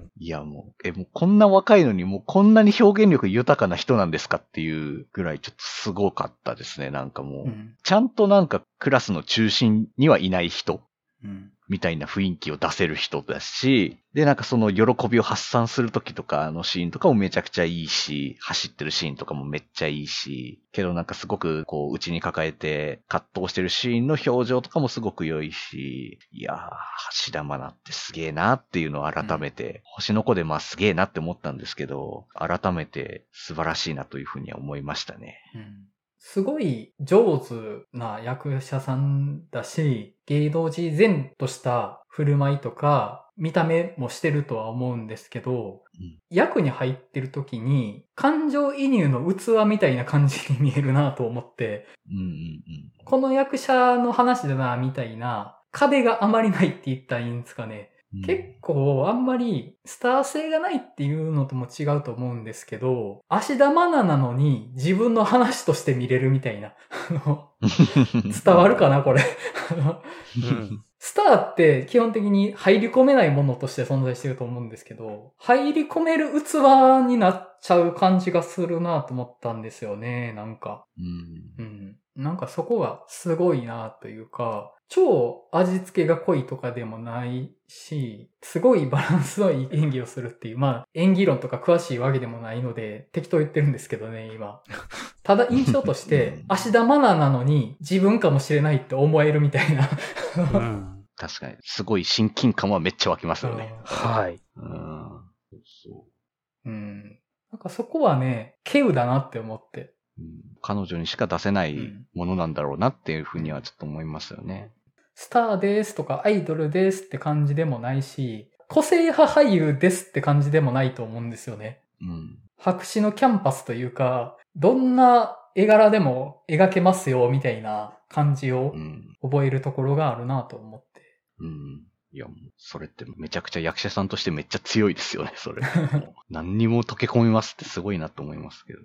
いやもう、え、もうこんな若いのにもうこんなに表現力豊かな人なんですかっていうぐらいちょっとすごかったですね。なんかもう、うん、ちゃんとなんかクラスの中心にはいない人。うん。 みたいな雰囲気を出せる人だし、で、なんかその喜びを発散するときとかのシーンとかもめちゃくちゃいいし、走ってるシーンとかもめっちゃいいし、けどなんかすごくこう内に抱えて葛藤してるシーンの表情とかもすごく良いし、いやー、橋田愛菜ってすげーなっていうのを改めて、うん、星の子でまあすげーなって思ったんですけど、改めて素晴らしいなというふうには思いましたね。 うん、すごい上手な役者さんだし、芸能人然とした振る舞いとか、見た目もしてるとは思うんですけど、うん、役に入ってる時に感情移入の器みたいな感じに見えるなと思って、 うんうんうん、 この役者の話だなみたいな壁があまりないって言ったらいいんですかね。うん、結構あんまりスター性がないっていうのとも違うと思うんですけど、芦田愛菜なのに自分の話として見れるみたいな。あの伝わるかなこれ。うんスターって基本的に入り込めないものとして存在してると思うんですけど、入り込める器になっちゃう感じがするなと思ったんですよね、なんか。 うん。 うん。なんかそこがすごいなというか、超味付けが濃いとかでもないし、すごいバランスのいい演技をするっていう、まあ演技論とか詳しいわけでもないので適当言ってるんですけどね、今。ただ印象として、芦田愛菜なのに自分かもしれないって思えるみたいな。 うん確かに。すごい親近感はめっちゃ湧きますよね。 はい。 うん。 そううん。なんかそこはね、稀有だなって思って、 うん。彼女にしか出せないものなんだろうなっていうふうにはちょっと思いますよね。 スターですとかアイドルですって感じでもないし、個性派俳優ですって感じでもないと思うんですよね。 うん。 白紙のキャンパスというか、どんな絵柄でも描けますよみたいな感じを覚えるところがあるなと思って。 うん。いや、もう、それってめちゃくちゃ役者さんとしてめっちゃ強いですよね、それ。何にも溶け込みますってすごいなと思いますけど。うん、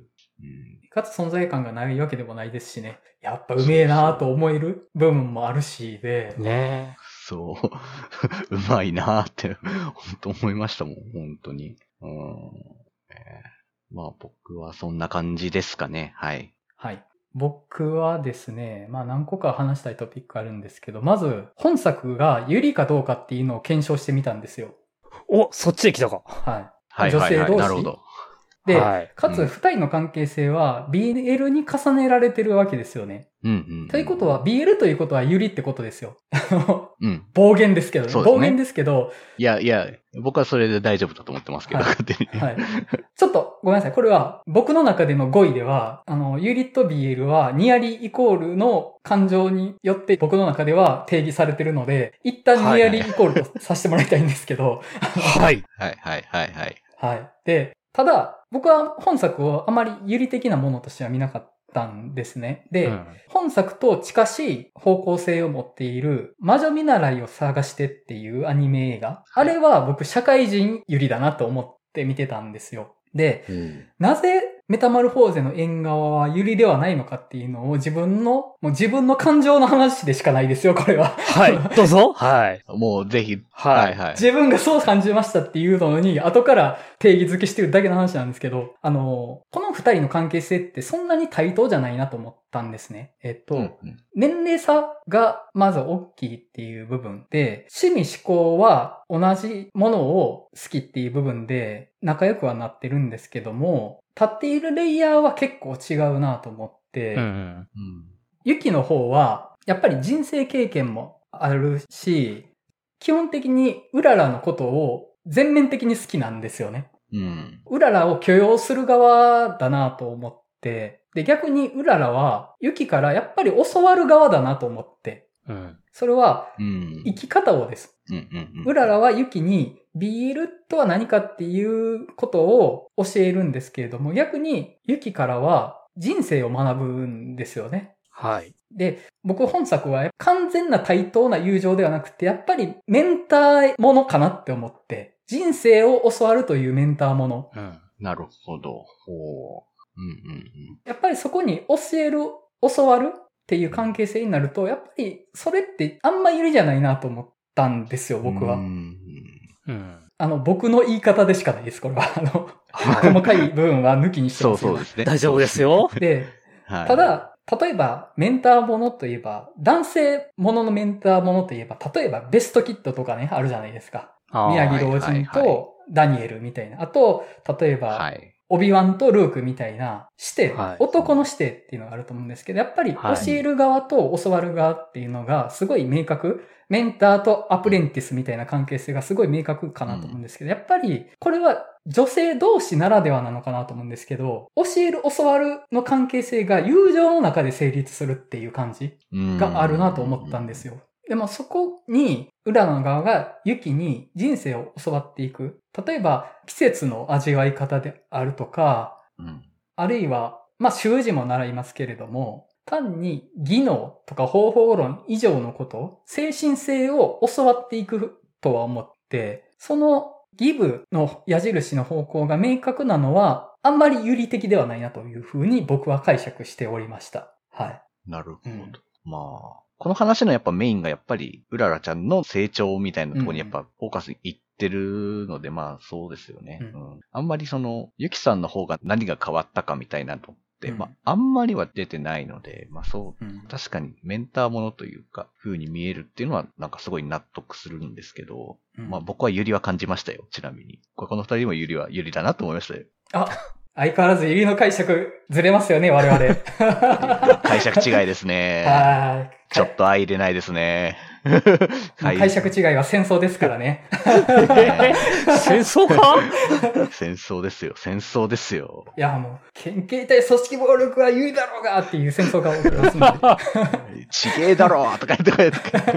かつ存在感がないわけでもないですしね。やっぱうめえなと思える部分もあるしで。 ねえ。 そう。うまいなって、本当思いましたもん、本当に。うん、えー、まあ僕はそんな感じですかね、はい。 はい。僕はですね、まあ何個か話したいトピックあるんですけど、まず本作がユリかどうかっていうのを検証してみたんですよ。 お、そっちへ来たか。 はい。 はいはいはい、女性同士。なるほど。 で、はい、かつ二人の関係性は ビーエル に重ねられてるわけですよね。 うんうんうん、 ということは ビーエル ということはユリってことですよ。 うん、 暴言ですけどね。 そうですね。 暴言ですけど。 いやいや、僕はそれで大丈夫だと思ってますけど、 はいはい、ちょっとごめんなさい。これは僕の中での語彙では、あの、ユリと ビーエル はニアリイコールの感情によって僕の中では定義されてるので、一旦ニアリイコールとさせてもらいたいんですけど。 はい。 はいはいはいはい。 はい。で、ただ、僕は本作をあまりユリ的なものとしては見なかったんですね。で、うん、本作と近しい方向性を持っている魔女見習いを探してっていうアニメ映画。あれは僕社会人ユリだなと思って見てたんですよ。で、うん、なぜメタマルフォーゼの縁側はユリではないのかっていうのを自分の、もう自分の感情の話でしかないですよ、これは。 はい、どうぞ。はい。 もうぜひ、 はい、 はい、はい。 自分がそう感じましたっていうのに、後から定義づけしてるだけの話なんですけど、あの、この二人の関係性ってそんなに対等じゃないなと思ったんですね。えっと、うんうん、年齢差がまず大きいっていう部分で、趣味思考は同じものを好きっていう部分で仲良くはなってるんですけども、立っているレイヤーは結構違うなと思って、 うんうん、 ユキの方はやっぱり人生経験もあるし、基本的にウララのことを全面的に好きなんですよね。 うん、 ウララを許容する側だなと思って、で逆にウララはユキからやっぱり教わる側だなと思って、 うん、 それは生き方をです。 うんうんうん、 ウララはユキにビールとは何かっていうことを教えるんですけれども、逆にユキからは人生を学ぶんですよね。 はい。 で、僕本作は完全な対等な友情ではなくて、やっぱりメンターものかなって思って、人生を教わるというメンターもの。 うん、なるほど。ほう。うんうんうん、 やっぱりそこに教える、教わるっていう関係性になると、やっぱりそれってあんま有利じゃないなと思ったんですよ、僕は。 うんうん、 あの、僕の言い方でしかないです、これは。あの、細かい部分は抜きにしてます。 そうそうですね。 大丈夫ですよ。 で、 はい、 ただ、 例えば、メンターものといえば、男性もののメンターものといえば、例えばベストキッドとかね、あるじゃないですか。宮城老人とダニエルみたいな。あと、例えば、はい、オビワンとルークみたいな視点、はい、男の視点っていうのがあると思うんですけど、やっぱり教える側と教わる側っていうのがすごい明確。メンターとアプレンティスみたいな関係性がすごい明確かなと思うんですけど、やっぱりこれは女性同士ならではなのかなと思うんですけど、教える教わるの関係性が友情の中で成立するっていう感じがあるなと思ったんですよ。でもそこに、浦野側がユキに人生を教わっていく。例えば、季節の味わい方であるとか、うん、あるいは、まあ、習字も習いますけれども、単に技能とか方法論以上のこと、精神性を教わっていくとは思って、そのギブの矢印の方向が明確なのは、あんまり有利的ではないなというふうに僕は解釈しておりました。はい。 なるほど。うん、まあ。この話のやっぱメインがやっぱり、うららちゃんの成長みたいなところにやっぱフォーカスいってるので、うん、まあそうですよね、うんうん。あんまりその、ゆきさんの方が何が変わったかみたいなのって、うん、まああんまりは出てないので、まあそう、うん、確かにメンターものというか、風に見えるっていうのはなんかすごい納得するんですけど、うん、まあ僕はゆりは感じましたよ、ちなみに。この二人もゆりはゆりだなと思いましたよ。 あ相変わらずゆりの解釈ずれますよね、我々。 解釈違いですね。はい。ちょっと相入れないですね。 解釈違いは戦争ですからね。 戦争か戦争ですよ。戦争ですよ。 いや、もう、県警対組織暴力は有利だろうがっていう戦争が起きますんで。ちげえだろうとか言って、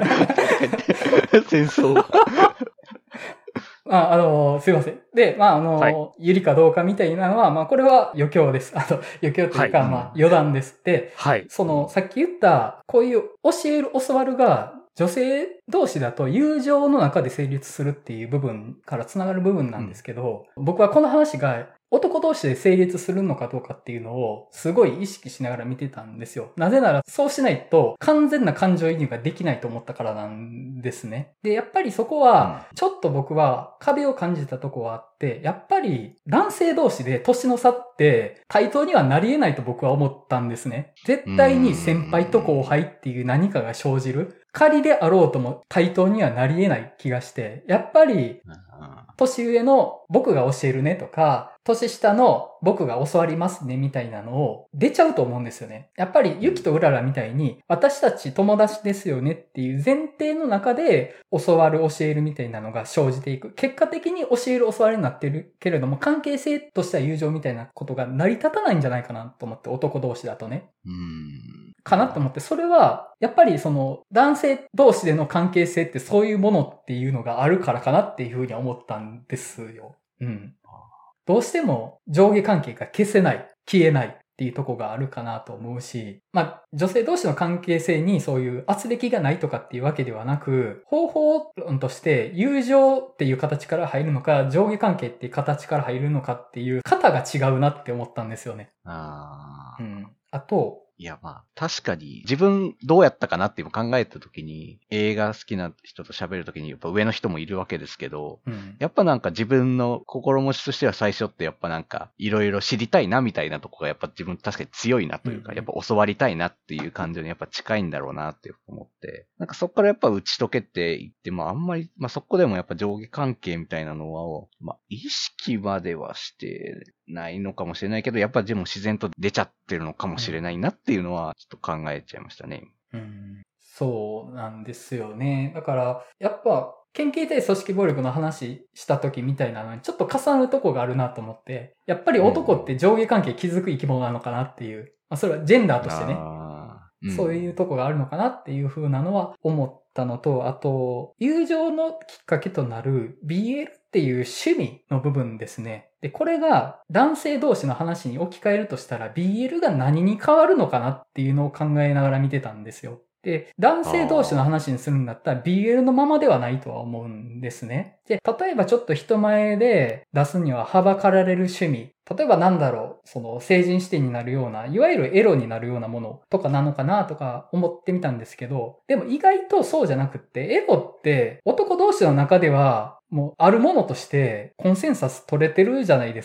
戦争。 あ、あの、すいません。で、まあ、あの、はい、有利かどうかみたいなのは、まあ、これは余興です。あの、余興というか、はい、まあ、余談ですって。はい。その、さっき言った、こういう教える、教わるが、女性同士だと友情の中で成立するっていう部分からつながる部分なんですけど、うん、僕はこの話が男同士で成立するのかどうかっていうのをすごい意識しながら見てたんですよ。なぜならそうしないと完全な感情移入ができないと思ったからなんですね。で、やっぱりそこはちょっと僕は壁を感じたとこはあって、やっぱり男性同士で年の差って対等にはなり得ないと僕は思ったんですね。絶対に先輩と後輩っていう何かが生じる。仮であろうとも対等にはなり得ない気がして、やっぱり年上の僕が教えるねとか、年下の僕が教わりますねみたいなのを出ちゃうと思うんですよね。やっぱりユキとウララみたいに私たち友達ですよねっていう前提の中で教わる教えるみたいなのが生じていく。結果的に教える教わりになってるけれども関係性とした友情みたいなことが成り立たないんじゃないかなと思って、男同士だとね。うーんかなと思って、それはやっぱりその男性同士での関係性ってそういうものっていうのがあるからかなっていうふうに思ったんですよ。うん。どうしても上下関係が消せない、消えないっていうところがあるかなと思うし、まあ女性同士の関係性にそういう圧力がないとかっていうわけではなく、方法論として友情っていう形から入るのか、上下関係っていう形から入るのかっていう型が違うなって思ったんですよね。ああ。うん。あと、 いや、まあ、確かに、自分どうやったかなって今考えたときに、映画好きな人と喋るときに、やっぱ上の人もいるわけですけど、うん、やっぱなんか自分の心持ちとしては最初ってやっぱなんか、いろいろ知りたいなみたいなとこがやっぱ自分確かに強いなというか、うん、やっぱ教わりたいなっていう感情にやっぱ近いんだろうなって思って、なんかそこからやっぱ打ち解けていって、まああんまり、まあそこでもやっぱ上下関係みたいなのは、まあ意識まではしてないのかもしれないけど、やっぱでも自然と出ちゃってるのかもしれないなっていうのは、ちょっと考えちゃいましたね。 うん、そうなんですよね。だから、やっぱ、県警対組織暴力の話した時みたいなのにちょっと重なるとこがあるなと思って、やっぱり男って上下関係築く生き物なのかなっていう、まあそれはジェンダーとしてね、うん、そういうとこがあるのかなっていう風なのは思ったのと、あと、友情のきっかけとなる ビーエル っていう趣味の部分ですね。で、これが男性同士の話に置き換えるとしたら ビーエル が何に変わるのかなっていうのを考えながら見てたんですよ。で、男性同士の話にするんだったら ビーエル のままではないとは思うんですね。で、例えばちょっと人前で出すにははばかられる趣味。例えばなんだろう、その成人視点になるような、いわゆるエロになるようなものとかなのかなとか思ってみたんですけど、でも意外とそうじゃなくって、エロって男同士の中ではもうあるものとしてコンセンサス取れてるじゃないですか。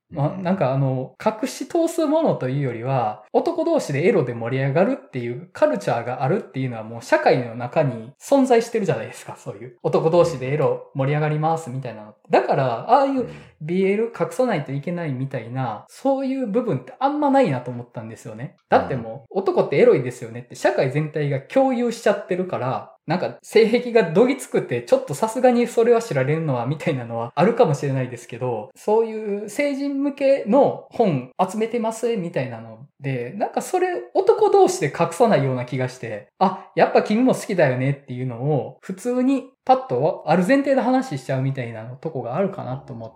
まあ、なんかあの、隠し通すものというよりは、男同士でエロで盛り上がるっていうカルチャーがあるっていうのはもう社会の中に存在してるじゃないですか、そういう。男同士でエロ盛り上がりますみたいなの。だから、ああいう ビーエル 隠さないといけないみたいな、そういう部分ってあんまないなと思ったんですよね。だってもう、男ってエロいですよねって社会全体が共有しちゃってるから、なんか性癖がどぎつくてちょっとさすがにそれは知られるのはみたいなのはあるかもしれないですけど、そういう成人向けの本集めてますみたいなので、なんかそれ男同士で隠さないような気がして、あ、やっぱ君も好きだよねっていうのを普通にパッとある前提で話しちゃうみたいなとこがあるかなと思って、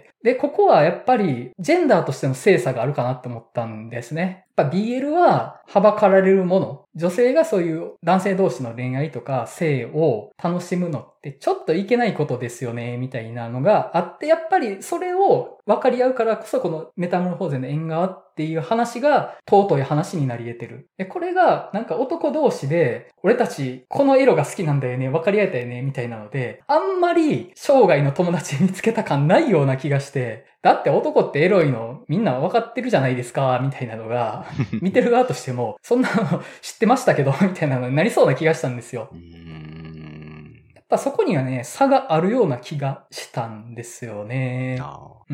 で、ここはやっぱりジェンダーとしての性差があるかなと思ったんですね。やっぱ ビーエル ははばかられるもの。女性がそういう男性同士の恋愛とか性を楽しむのってちょっといけないことですよね、みたいなのがあって、やっぱりそれを分かり合うからこそこのメタモルフォーゼの縁側っていう話が尊い話になり得てる。で、これがなんか男同士で俺たちこの色が好きなんだよね、分かり合えたよね、みたいなので、あんまり生涯の友達見つけた感ないような気がして、だって男ってエロいのみんな分かってるじゃないですか、みたいなのが、見てる側としても、そんなの知ってましたけど、みたいなのになりそうな気がしたんですよ。 うーん。 やっぱそこにはね、差があるような気がしたんですよね。うん。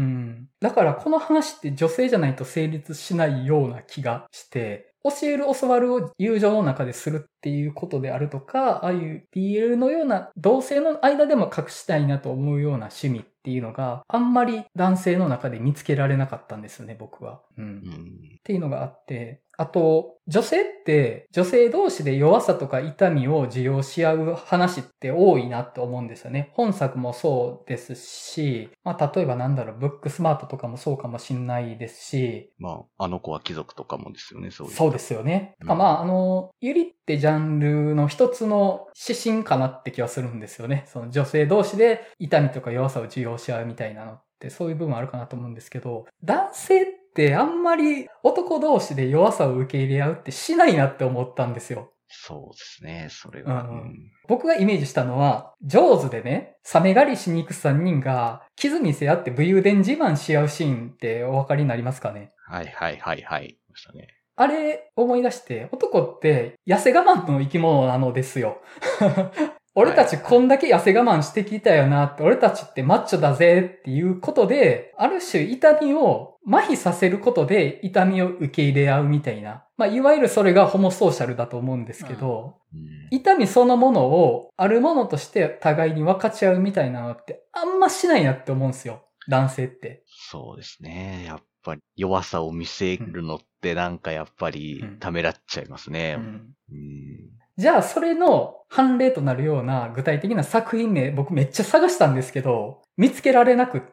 だからこの話って女性じゃないと成立しないような気がして、教える教わるを友情の中でするっていうことであるとか、ああいう ビーエル のような同性の間でも隠したいなと思うような趣味っていうのがあんまり男性の中で見つけられなかったんですよね、僕は。うん。うん、っていうのがあって、あと、女性って女性同士で弱さとか痛みを受容し合う話って多いなって思うんですよね。本作もそうですし、まあ例えばなんだろう、ブックスマートとかもそうかもしんないですし。 まあ、あの子は貴族とかもですよね、そういう。 そうですよね。うん、まああの、ユリってジャンルの一つの指針かなって気はするんですよね。その女性同士で痛みとか弱さを受容し合うみたいなのってそういう部分あるかなと思うんですけど、男性ってってあんまり男同士で弱さを受け入れ合うってしないなって思ったんですよ。 そうですね、それは。 うんうん、僕がイメージしたのは、ジョーズでね、サメ狩りしに行くさんにんが傷見せ合って武勇伝自慢し合うシーンってお分かりになりますかね？ はいはいはいはい。ましたね。 あれ思い出して、男って痩せ我慢の生き物なのですよ。俺たちこんだけ痩せ我慢してきたよなって、俺たちってマッチョだぜっていうことで、ある種痛みを麻痺させることで痛みを受け入れ合うみたいな。まあ、いわゆるそれがホモソーシャルだと思うんですけど、うんうん、痛みそのものをあるものとして互いに分かち合うみたいなのってあんましないなって思うんですよ。男性って。 そうですね。やっぱり弱さを見せるのってなんかやっぱりためらっちゃいますね。うんうんうんじゃあ、それの判例となるような具体的な作品名、僕めっちゃ探したんですけど、見つけられなくって、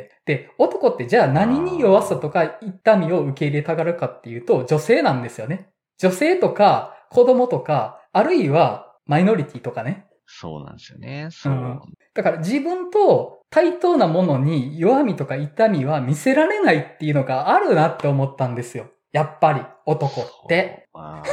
で、男ってじゃあ何に弱さとか痛みを受け入れたがるかっていうと、女性なんですよね。女性とか子供とか、あるいはマイノリティとかね。 そうなんですよね。そう。うん、 だから自分と対等なものに弱みとか痛みは見せられないっていうのがあるなって思ったんですよ。やっぱり男って。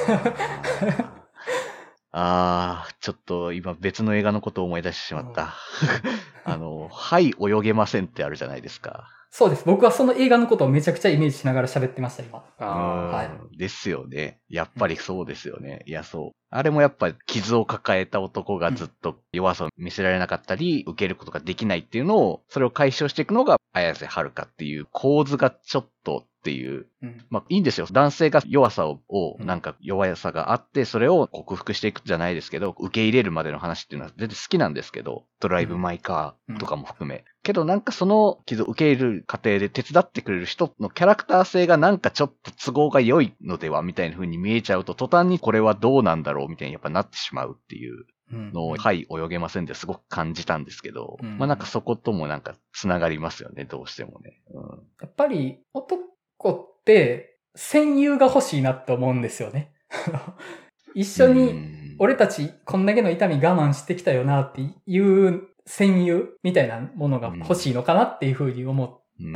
ああ、ちょっと今別の映画のことを思い出してしまった。あの、はい、泳げませんってあるじゃないですか。 そうです。僕はその映画のことをめちゃくちゃイメージしながら喋ってました、今。 あはい。ですよね。やっぱりそうですよね。うん、いや、そう。あれもやっぱ傷を抱えた男がずっと弱さを見せられなかったり、受けることができないっていうのを、それを解消していくのが綾瀬はるかっていう構図がちょっとっていう。うん、まあいいんですよ。男性が弱さを、なんか弱さがあって、それを克服していくじゃないですけど、受け入れるまでの話っていうのは全然好きなんですけど、ドライブ・マイ・カーとかも含め。うんうん、けどなんかその傷を受け入れる過程で手伝ってくれる人のキャラクター性がなんかちょっと都合が良いのではみたいな風に見えちゃうと、途端にこれはどうなんだろうみたいにやっぱなってしまうっていうのを、うん、はい、泳げませんですごく感じたんですけど、うん、まあなんかそこともなんか繋がりますよね、どうしてもね。うん、 やっぱり男って戦友が欲しいなって思うんですよね。一緒に俺たちこんだけの痛み我慢してきたよなっていう戦友みたいなものが欲しいのかなっていうふうに思って、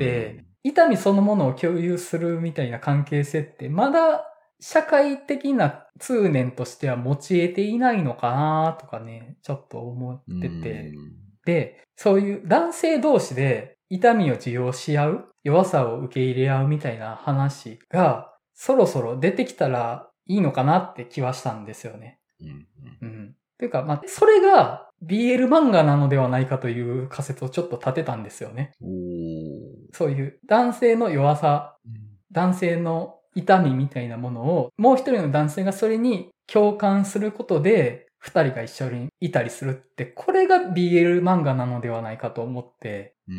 痛みそのものを共有するみたいな関係性ってまだ社会的な通念としては持ち得ていないのかなとかね、ちょっと思ってて。で、そういう男性同士で痛みを受容し合う、弱さを受け入れ合うみたいな話が、そろそろ出てきたらいいのかなって気はしたんですよね。 うん。 うん。というか、まあ、それが ビーエル 漫画なのではないかという仮説をちょっと立てたんですよね。 おー。 そういう男性の弱さ、 うん、 男性の痛みみたいなものを、もう一人の男性がそれに共感することで、二人が一緒にいたりするって、これが ビーエル 漫画なのではないかと思って、 うん、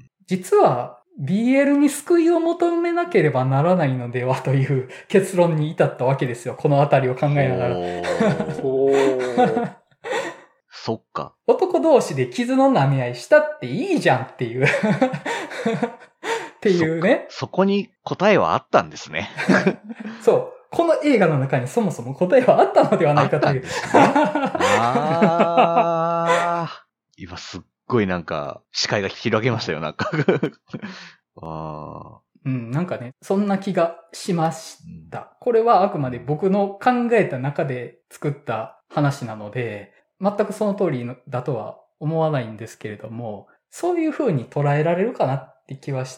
実は ビーエル に救いを求めなければならないのではという結論に至ったわけですよ。このあたりを考えながら。 おーそっか。 男同士で傷の舐め合いしたっていいじゃんっていうっていうね。 そ、そこに答えはあったんですね。 そう。この映画の中にそもそも答えはあったのではないかという。 ああ。今すっごいなんか視界が広げましたよ、なんか。あうん、なんかね、そんな気がしました。これはあくまで僕の考えた中で作った話なので、全くその通りだとは思わないんですけれども、そういう風に捉えられるかなって気はして、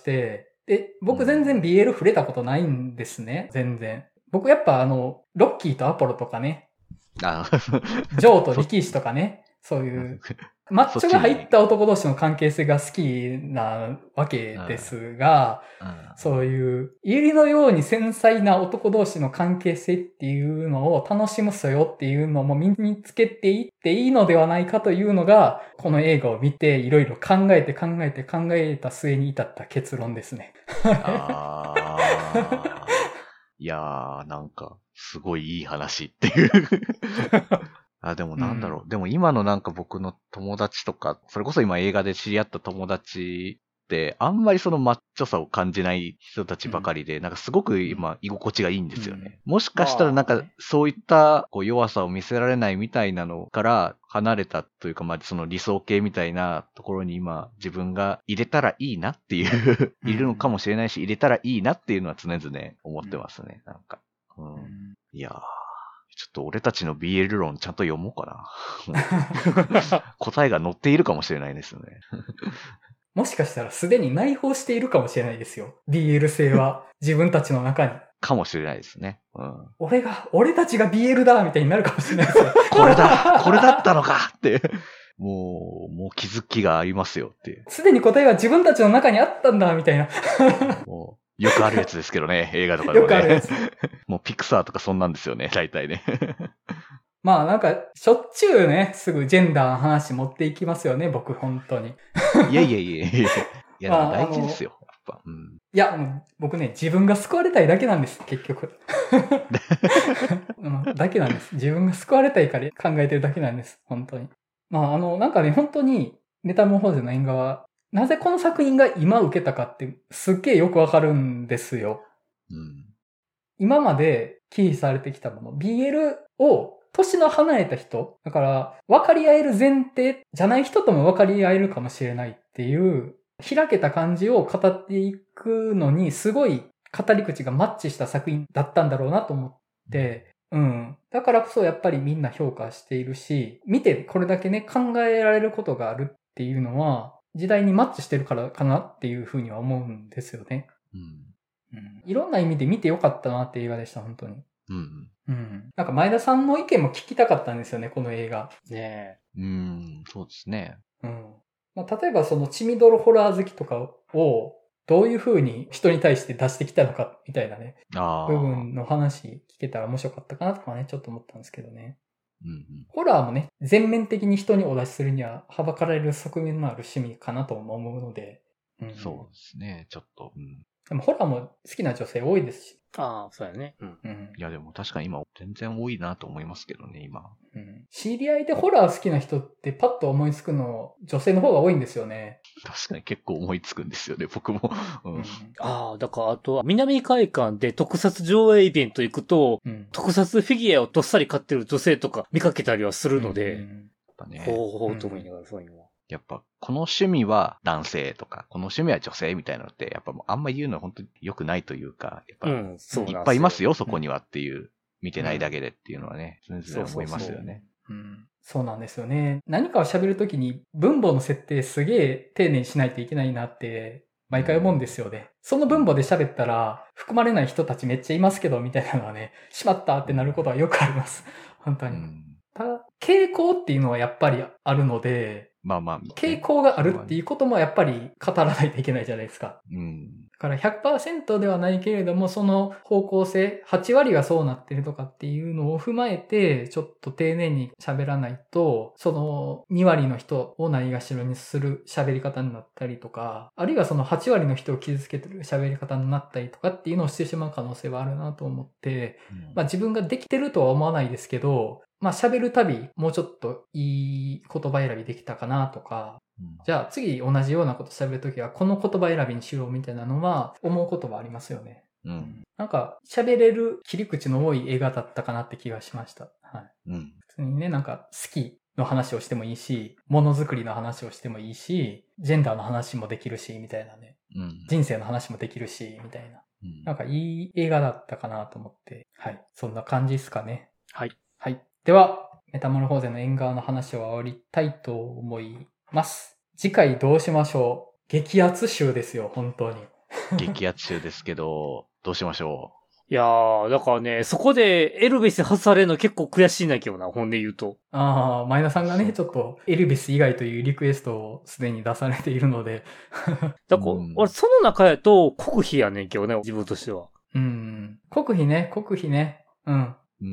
で、僕全然 ビーエル 触れたことないんですね、全然。僕やっぱあの、ロッキーとアポロとかね、 あ。 ジョーと力士とかね、そういう、マッチョが入った男同士の関係性が好きなわけですが、そういう入りのように繊細な男同士の関係性っていうのを楽しむそよっていうのも身につけていっていいのではないかというのが、この映画を見ていろいろ考えて考えて考えた末に至った結論ですね。 あーいやー、なんか、すごいいい話っていう。あ、でもなんだろう、うん。でも今のなんか僕の友達とか、それこそ今映画で知り合った友達って、あんまりそのマッチョさを感じない人たちばかりで、うん、なんかすごく今居心地がいいんですよね。うん、もしかしたらなんかそういったこう弱さを見せられないみたいなのから離れたというか、まあその理想形みたいなところに今自分が入れたらいいなっていう、いるのかもしれないし、入れたらいいなっていうのは常々思ってますね。なんか。うん、いやー。ちょっと俺たちの ビーエル 論ちゃんと読もうかな。答えが載っているかもしれないですね。 もしかしたらすでに内包しているかもしれないですよ。ビーエル 性は自分たちの中に。 かもしれないですね。うん、 俺が、俺たちが ビーエル だみたいになるかもしれないですよ。 これだこれだったのかって。もう、もう気づきがありますよっていう。 すでに答えは自分たちの中にあったんだみたいな。 もうよくあるやつですけどね、映画とかでもね。 よくあるやつ。 もうピクサーとかそんなんですよね、大体ね。 まあなんか、しょっちゅうね、すぐジェンダーの話持っていきますよね、僕本当に。 いやいやいやいや。いや、まあ、大事ですよ、やっぱ。うん、 いや、もう僕ね、自分が救われたいだけなんです、結局。だけなんです。自分が救われたいから考えてるだけなんです、本当に。まああの、なんかね、本当に、メタモルフォーゼの縁側、なぜこの作品が今受けたかってすっげえよくわかるんですよ。 うん、 今まで記事されてきたもの、ビーエル を年の離れた人、だから分かり合える前提じゃない人とも分かり合えるかもしれないっていう開けた感じを語っていくのにすごい語り口がマッチした作品だったんだろうなと思って、うん。だからこそやっぱりみんな評価しているし、見てこれだけね考えられることがあるっていうのは時代にマッチしてるからかなっていうふうには思うんですよね。うんうん、いろんな意味で見てよかったなって映画でした、本当に。 うんうん。なんか前田さんの意見も聞きたかったんですよね、この映画。 ねえ。うん、そうですね。 うん。まあ、例えばその血みどろホラー好きとかをどういう風に人に対して出してきたのかみたいなね、 あ部分の話聞けたら面白かったかなとかね、ちょっと思ったんですけどね。 うんうん、 ホラーもね、全面的に人にお出しするには、はばかられる側面のある趣味かなとも思うので。 うん、そうですね、ちょっと。うん、 でもホラーも好きな女性多いですし。 ああ、そうやね。 うん。うん、いや、でも確かに今、全然多いなと思いますけどね、今。 うん。知り合いでホラー好きな人ってパッと思いつくの、女性の方が多いんですよね。 確かに結構思いつくんですよね、僕も。うん、 ああ、だからあとは、南海館で特撮上映イベント行くと、うん、特撮フィギュアをどっさり買ってる女性とか見かけたりはするので、うんうんね、 ほうほうと思いながら、そういうのは。 やっぱ、この趣味は男性とか、この趣味は女性みたいなのって、やっぱもうあんま言うのは本当に良くないというか、やっぱ、うん、そういっぱいいますよ、そこにはっていう、見てないだけでっていうのはね、全然思いますよね。 うん。そうなんですよね。何かを喋るときに分母の設定すげえ丁寧にしないといけないなって毎回思うんですよね。その分母で喋ったら含まれない人たちめっちゃいますけどみたいなのはね、しまったってなることはよくあります。本当に。うん、ただ、傾向っていうのはやっぱりあるので、 まあまあ、ね、 傾向があるっていうこともやっぱり語らないといけないじゃないですか。 うん。 だから ひゃくパーセント ではないけれども、その方向性、はち割がそうなってるとかっていうのを踏まえて、ちょっと丁寧に喋らないと、そのに割の人をないがしろにする喋り方になったりとか、あるいはそのはち割の人を傷つけてる喋り方になったりとかっていうのをしてしまう可能性はあるなと思って、うん、まあ自分ができてるとは思わないですけど、まあ喋るたびもうちょっといい言葉選びできたかなとか、うん、じゃあ次同じようなこと喋るときはこの言葉選びにしようみたいなのは思うことはありますよね。うん、なんか喋れる切り口の多い映画だったかなって気がしました。はい。うん、普通にね、なんか好きの話をしてもいいし、ものづくりの話をしてもいいし、ジェンダーの話もできるし、みたいなね。うん、人生の話もできるし、みたいな。うん、なんかいい映画だったかなと思って。はい。そんな感じですかね。 はい。 はい。では、メタモルフォーゼの縁側の話を終わりたいと思います。次回どうしましょう？激アツ集ですよ、本当に。 激アツ集ですけど、どうしましょういやー、だからね、そこでエルベス外されるの結構悔しいんだけどな、本音言うと。 ああ、前田さんがね、ちょっとエルベス以外というリクエストをすでに出されているので。 だから、うん、俺その中やと国費やねんけどね、自分としては。 うん。国費ね、国費ね。うん。 うん、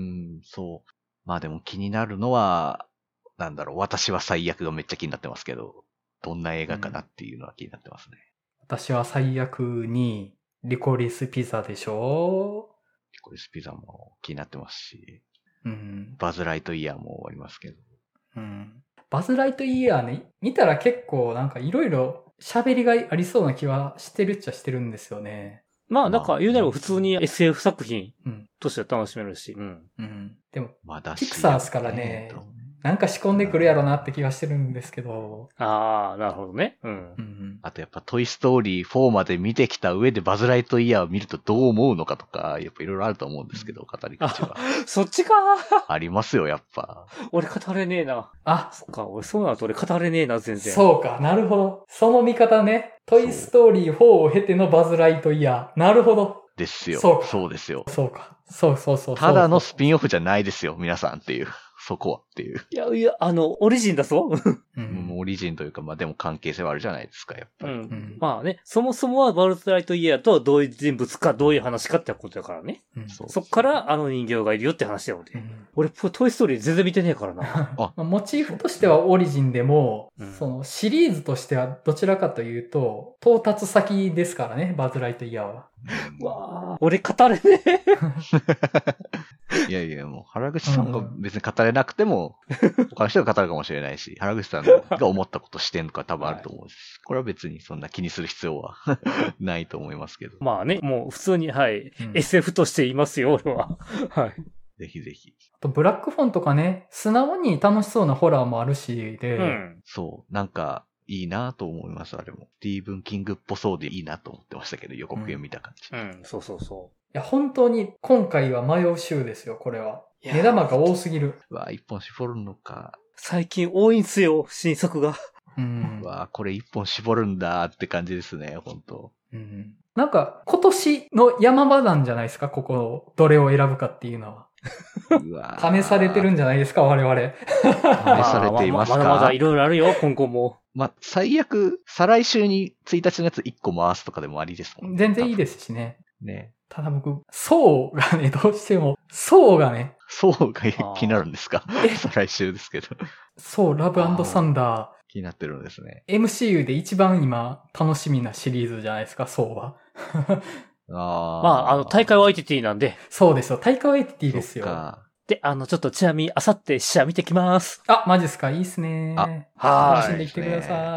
そう。まあでも気になるのは、なんだろう、私は最悪がめっちゃ気になってますけど、どんな映画かなっていうのは気になってますね。 うん、私は最悪に、リコリスピザでしょ？ リコリスピザも気になってますし、 うん、 バズ・ライトイヤーもありますけど。 うん、バズ・ライトイヤーね、見たら結構なんかいろいろ喋りがいありそうな気はしてるっちゃしてるんですよね。 まあ、なんか言うなら普通に エスエフ 作品として楽しめるし。うん。 うん。でも、 まだピクサーですからね、なんか仕込んでくるやろなって気がしてるんですけど。 ああ、なるほどね。うん。 うん、あとやっぱトイストーリーフォーまで見てきた上でバズ・ライトイヤーを見るとどう思うのかとか、やっぱいろいろあると思うんですけど、語り口は。 そっちかありますよ、やっぱ。 俺語れねえな。 あ、 そっか、俺そうなると俺語れねえな、全然。 そうか、なるほど。その見方ね。トイストーリーフォーを経てのバズ・ライトイヤー。なるほど。 ですよ。 そうそうですよ。 そうか。そうそうそうそう。 ただのスピンオフじゃないですよ、皆さんっていう。そこはっていう。 いやいや、あの、オリジンだぞ。 うん、オリジンというか、まあでも関係性はあるじゃないですか、やっぱり。うん。 うん、まあね、そもそもはバルツライトイヤーとはどういう人物か、どういう話かってことだからね。うん、そっからあの人形がいるよって話だよね。うん、俺、トイストーリー全然見てねえからな。 あモチーフとしてはオリジンでも、うん、そのシリーズとしてはどちらかというと、到達先ですからね、バズライトイヤーは。 うわぁ、俺語れねえ。 いやいや、もう原口さんが別に語れなくても、他の人が語るかもしれないし、原口さんが思ったこと視点とか多分あると思うし、はい、これは別にそんな気にする必要はないと思いますけど。 まあね、もう普通に、はい、うん、エスエフ として言いますよ、俺は。はい。 ぜひぜひ。 あと、ブラックフォンとかね、素直に楽しそうなホラーもあるし、で、 うん、そう、なんか、いいなと思います、あれも。スティーブン・キングっぽそうでいいなと思ってましたけど、予告編見た感じ。 うん、うん、そうそうそう。 いや、本当に今回は迷う週ですよ、これは。目玉が多すぎる。 うわ、一本絞るのか。 最近多いんすよ、新作が。 うん。うわ、これ一本絞るんだって感じですね、本当。 うん。なんか、今年の山場なんじゃないですか、ここ、どれを選ぶかっていうのは。うわ試されてるんじゃないですか、我々。試されていますか。 まだまだいろいろあるよ、今後も。 まあ、最悪、再来週についたちのやついっこ回すとかでもありですもんね。 全然いいですしね。 ね。 ただ僕、ソーがね、どうしても、ソーがね。 ソーが気になるんですか？再来週ですけど。 ソー、ラブ&サンダー。 気になってるんですね。 エムシーユー で一番今、楽しみなシリーズじゃないですか、ソーは。 あまあ、あの、大会はエンティティなんで。 そうですよ、大会はエンティティですよ。 で、あの、ちょっとちなみに、あさって試写見てきます。 あ、マジっすか、いいっすね。 あ、 はい。楽しんできてください。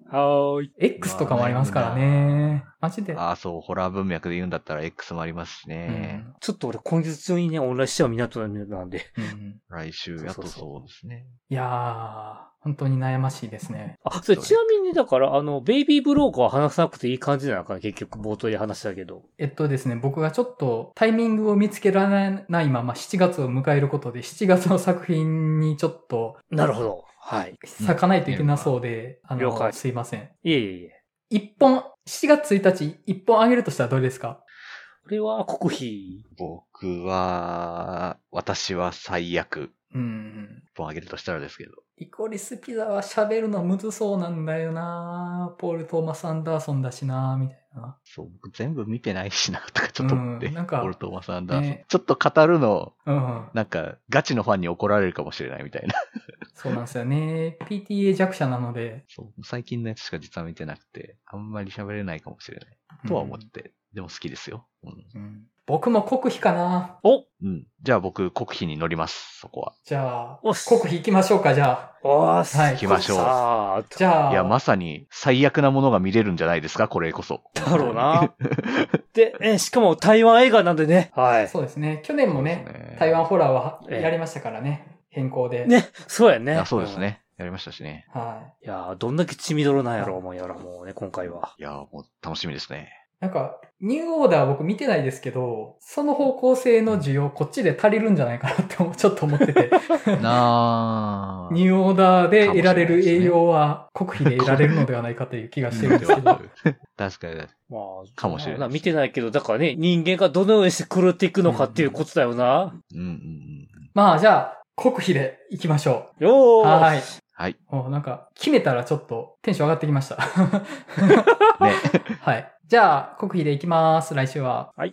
はーい。 X とかもありますからね。マジで。 ああ、そう、ホラー文脈で言うんだったら X もありますしうね。 ん。 ちょっと俺今月中にね、オンラインシェア港なんで。 うん来週やとそうそうそうそうですね。 いやー、本当に悩ましいですね。 あ、それちなみにだから、あの、ベイビーブローカーは話さなくていい感じなのかな、結局冒頭で話したけど。 えっとですね、僕がちょっとタイミングを見つけられないまましちがつを迎えることで、しちがつの作品にちょっとなるほど。はい。 咲かないといけなそうで、あの、 了解すいません。 いえいえいえ。 一本、しちがつついたち、一本あげるとしたらどれですか？ これは国費。 僕は、私は最悪。 うん。 一本あげるとしたらですけど。 リコリスピザは喋るのむずそうなんだよなポール・トーマス・アンダーソンだしなみたいな。 そう、僕全部見てないしな、とかちょっと思って。 うんなんかポール・トーマス・アンダーソン。 ねちょっと語るの、 うん。 なんか、ガチのファンに怒られるかもしれないみたいな。 そうなんですよね。ピーティーエー 弱者なので。 そう、最近のやつしか実は見てなくて、あんまり喋れないかもしれない。とは思って、でも好きですよ。うん。 うん僕も国費かな。 おうん。じゃあ僕、国費に乗ります、そこは。 じゃあ、 おっす国費行きましょうか、じゃあ。 おーす。 はい行きましょうさあ、 じゃあ。 いや、まさに最悪なものが見れるんじゃないですか、これこそ。 だろうな。で、え、しかも台湾映画なんでね。はい。 そうですね。去年もね、 そうですね台湾ホラーはええやりましたからね。変更で。 ね、そうやね。 あそうですね。やりましたしね。 はうん。いやー、どんだけ血みどろなんやろう、思いやら、もうね、今回は。 いや、もう楽しみですね。 い。なんか、ニューオーダー僕見てないですけど、その方向性の需要こっちで足りるんじゃないかなってちょっと思ってて。 なー。 ニューオーダーで得られる栄養は国費で得られるのではないかという気がしてるんですけど。 確かに。 まあ、 かもしれない見てないけど、だからね、人間がどのようにして狂っていくのかっていうことだよな。 うんうんうん。 まあじゃあ、国費で行きましょよう。 ーはい。 はい。 もうなんか、決めたらちょっとテンション上がってきました。 ね。 はい。じゃあ、国費で行きます。来週は。 はい。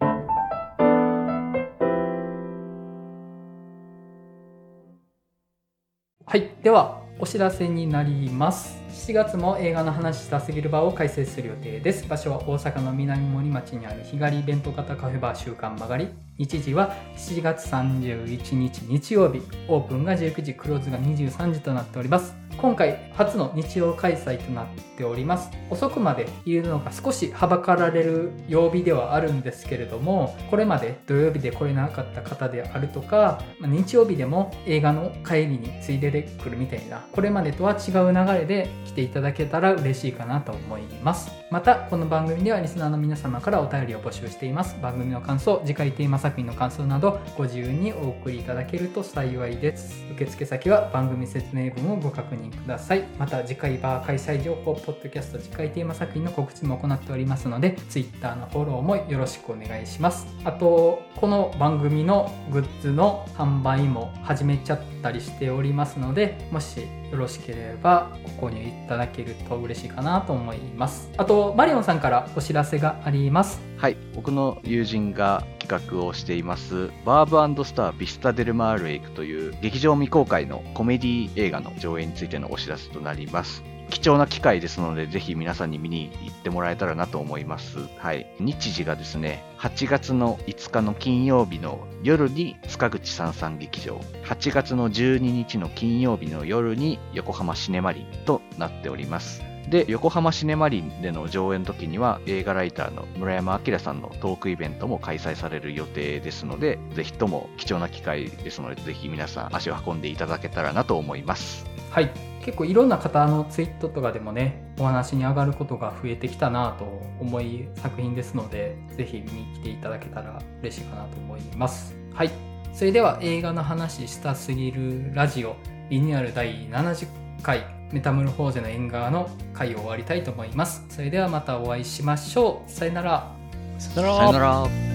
はい。では、お知らせになります。しちがつも映画の話したすぎる場を開催する予定です。場所は大阪の南森町にある日帰りイベント型カフェバー週刊曲がり。日時はしちがつさんじゅういちにち日曜日。オープンがじゅうくじ、クローズがにじゅうさんじとなっております。今回初の日曜開催となっております。遅くまでいるのが少しはばかられる曜日ではあるんですけれども、これまで土曜日で来れなかった方であるとか、日曜日でも映画の帰りについでで来るみたいな、これまでとは違う流れで来ていただけたら嬉しいかなと思います。また、この番組ではリスナーの皆様からお便りを募集しています。番組の感想、次回テーマ作品の感想などご自由にお送りいただけると幸いです。受付先は番組説明文をご確認ください。また次回バー開催情報、ポッドキャスト次回テーマ作品の告知も行っておりますので、Twitter のフォローもよろしくお願いします。あと、この番組のグッズの販売も始めちゃったりしておりますので、もしよろしければご購入いただけると嬉しいかなと思います。あと、マリオンさんからお知らせがあります。 はい。僕の友人が企画をしています、バーブ&スタービスタデルマールへ行くという劇場未公開のコメディ映画の上映についてのお知らせとなります。貴重な機会ですので、ぜひ皆さんに見に行ってもらえたらなと思います。はい。日時がですね、はちがつのいつかの金曜日の夜に塚口三三劇場、はちがつのじゅうににちの金曜日の夜に横浜シネマリンとなっております。で、横浜シネマリンでの上演の時には映画ライターの村山明さんのトークイベントも開催される予定ですので、ぜひとも貴重な機会ですので、ぜひ皆さん足を運んでいただけたらなと思います。 はい。結構いろんな方のツイートとかでもね、お話に上がることが増えてきたなと思い作品ですので、ぜひ見に来ていただけたら嬉しいかなと思います。はい。それでは映画の話したすぎるラジオリニューアルだいななじゅっかいメタモルフォーゼの縁側の回を終わりたいと思います。それではまたお会いしましょう。さよなら。 さよなら。 さよなら。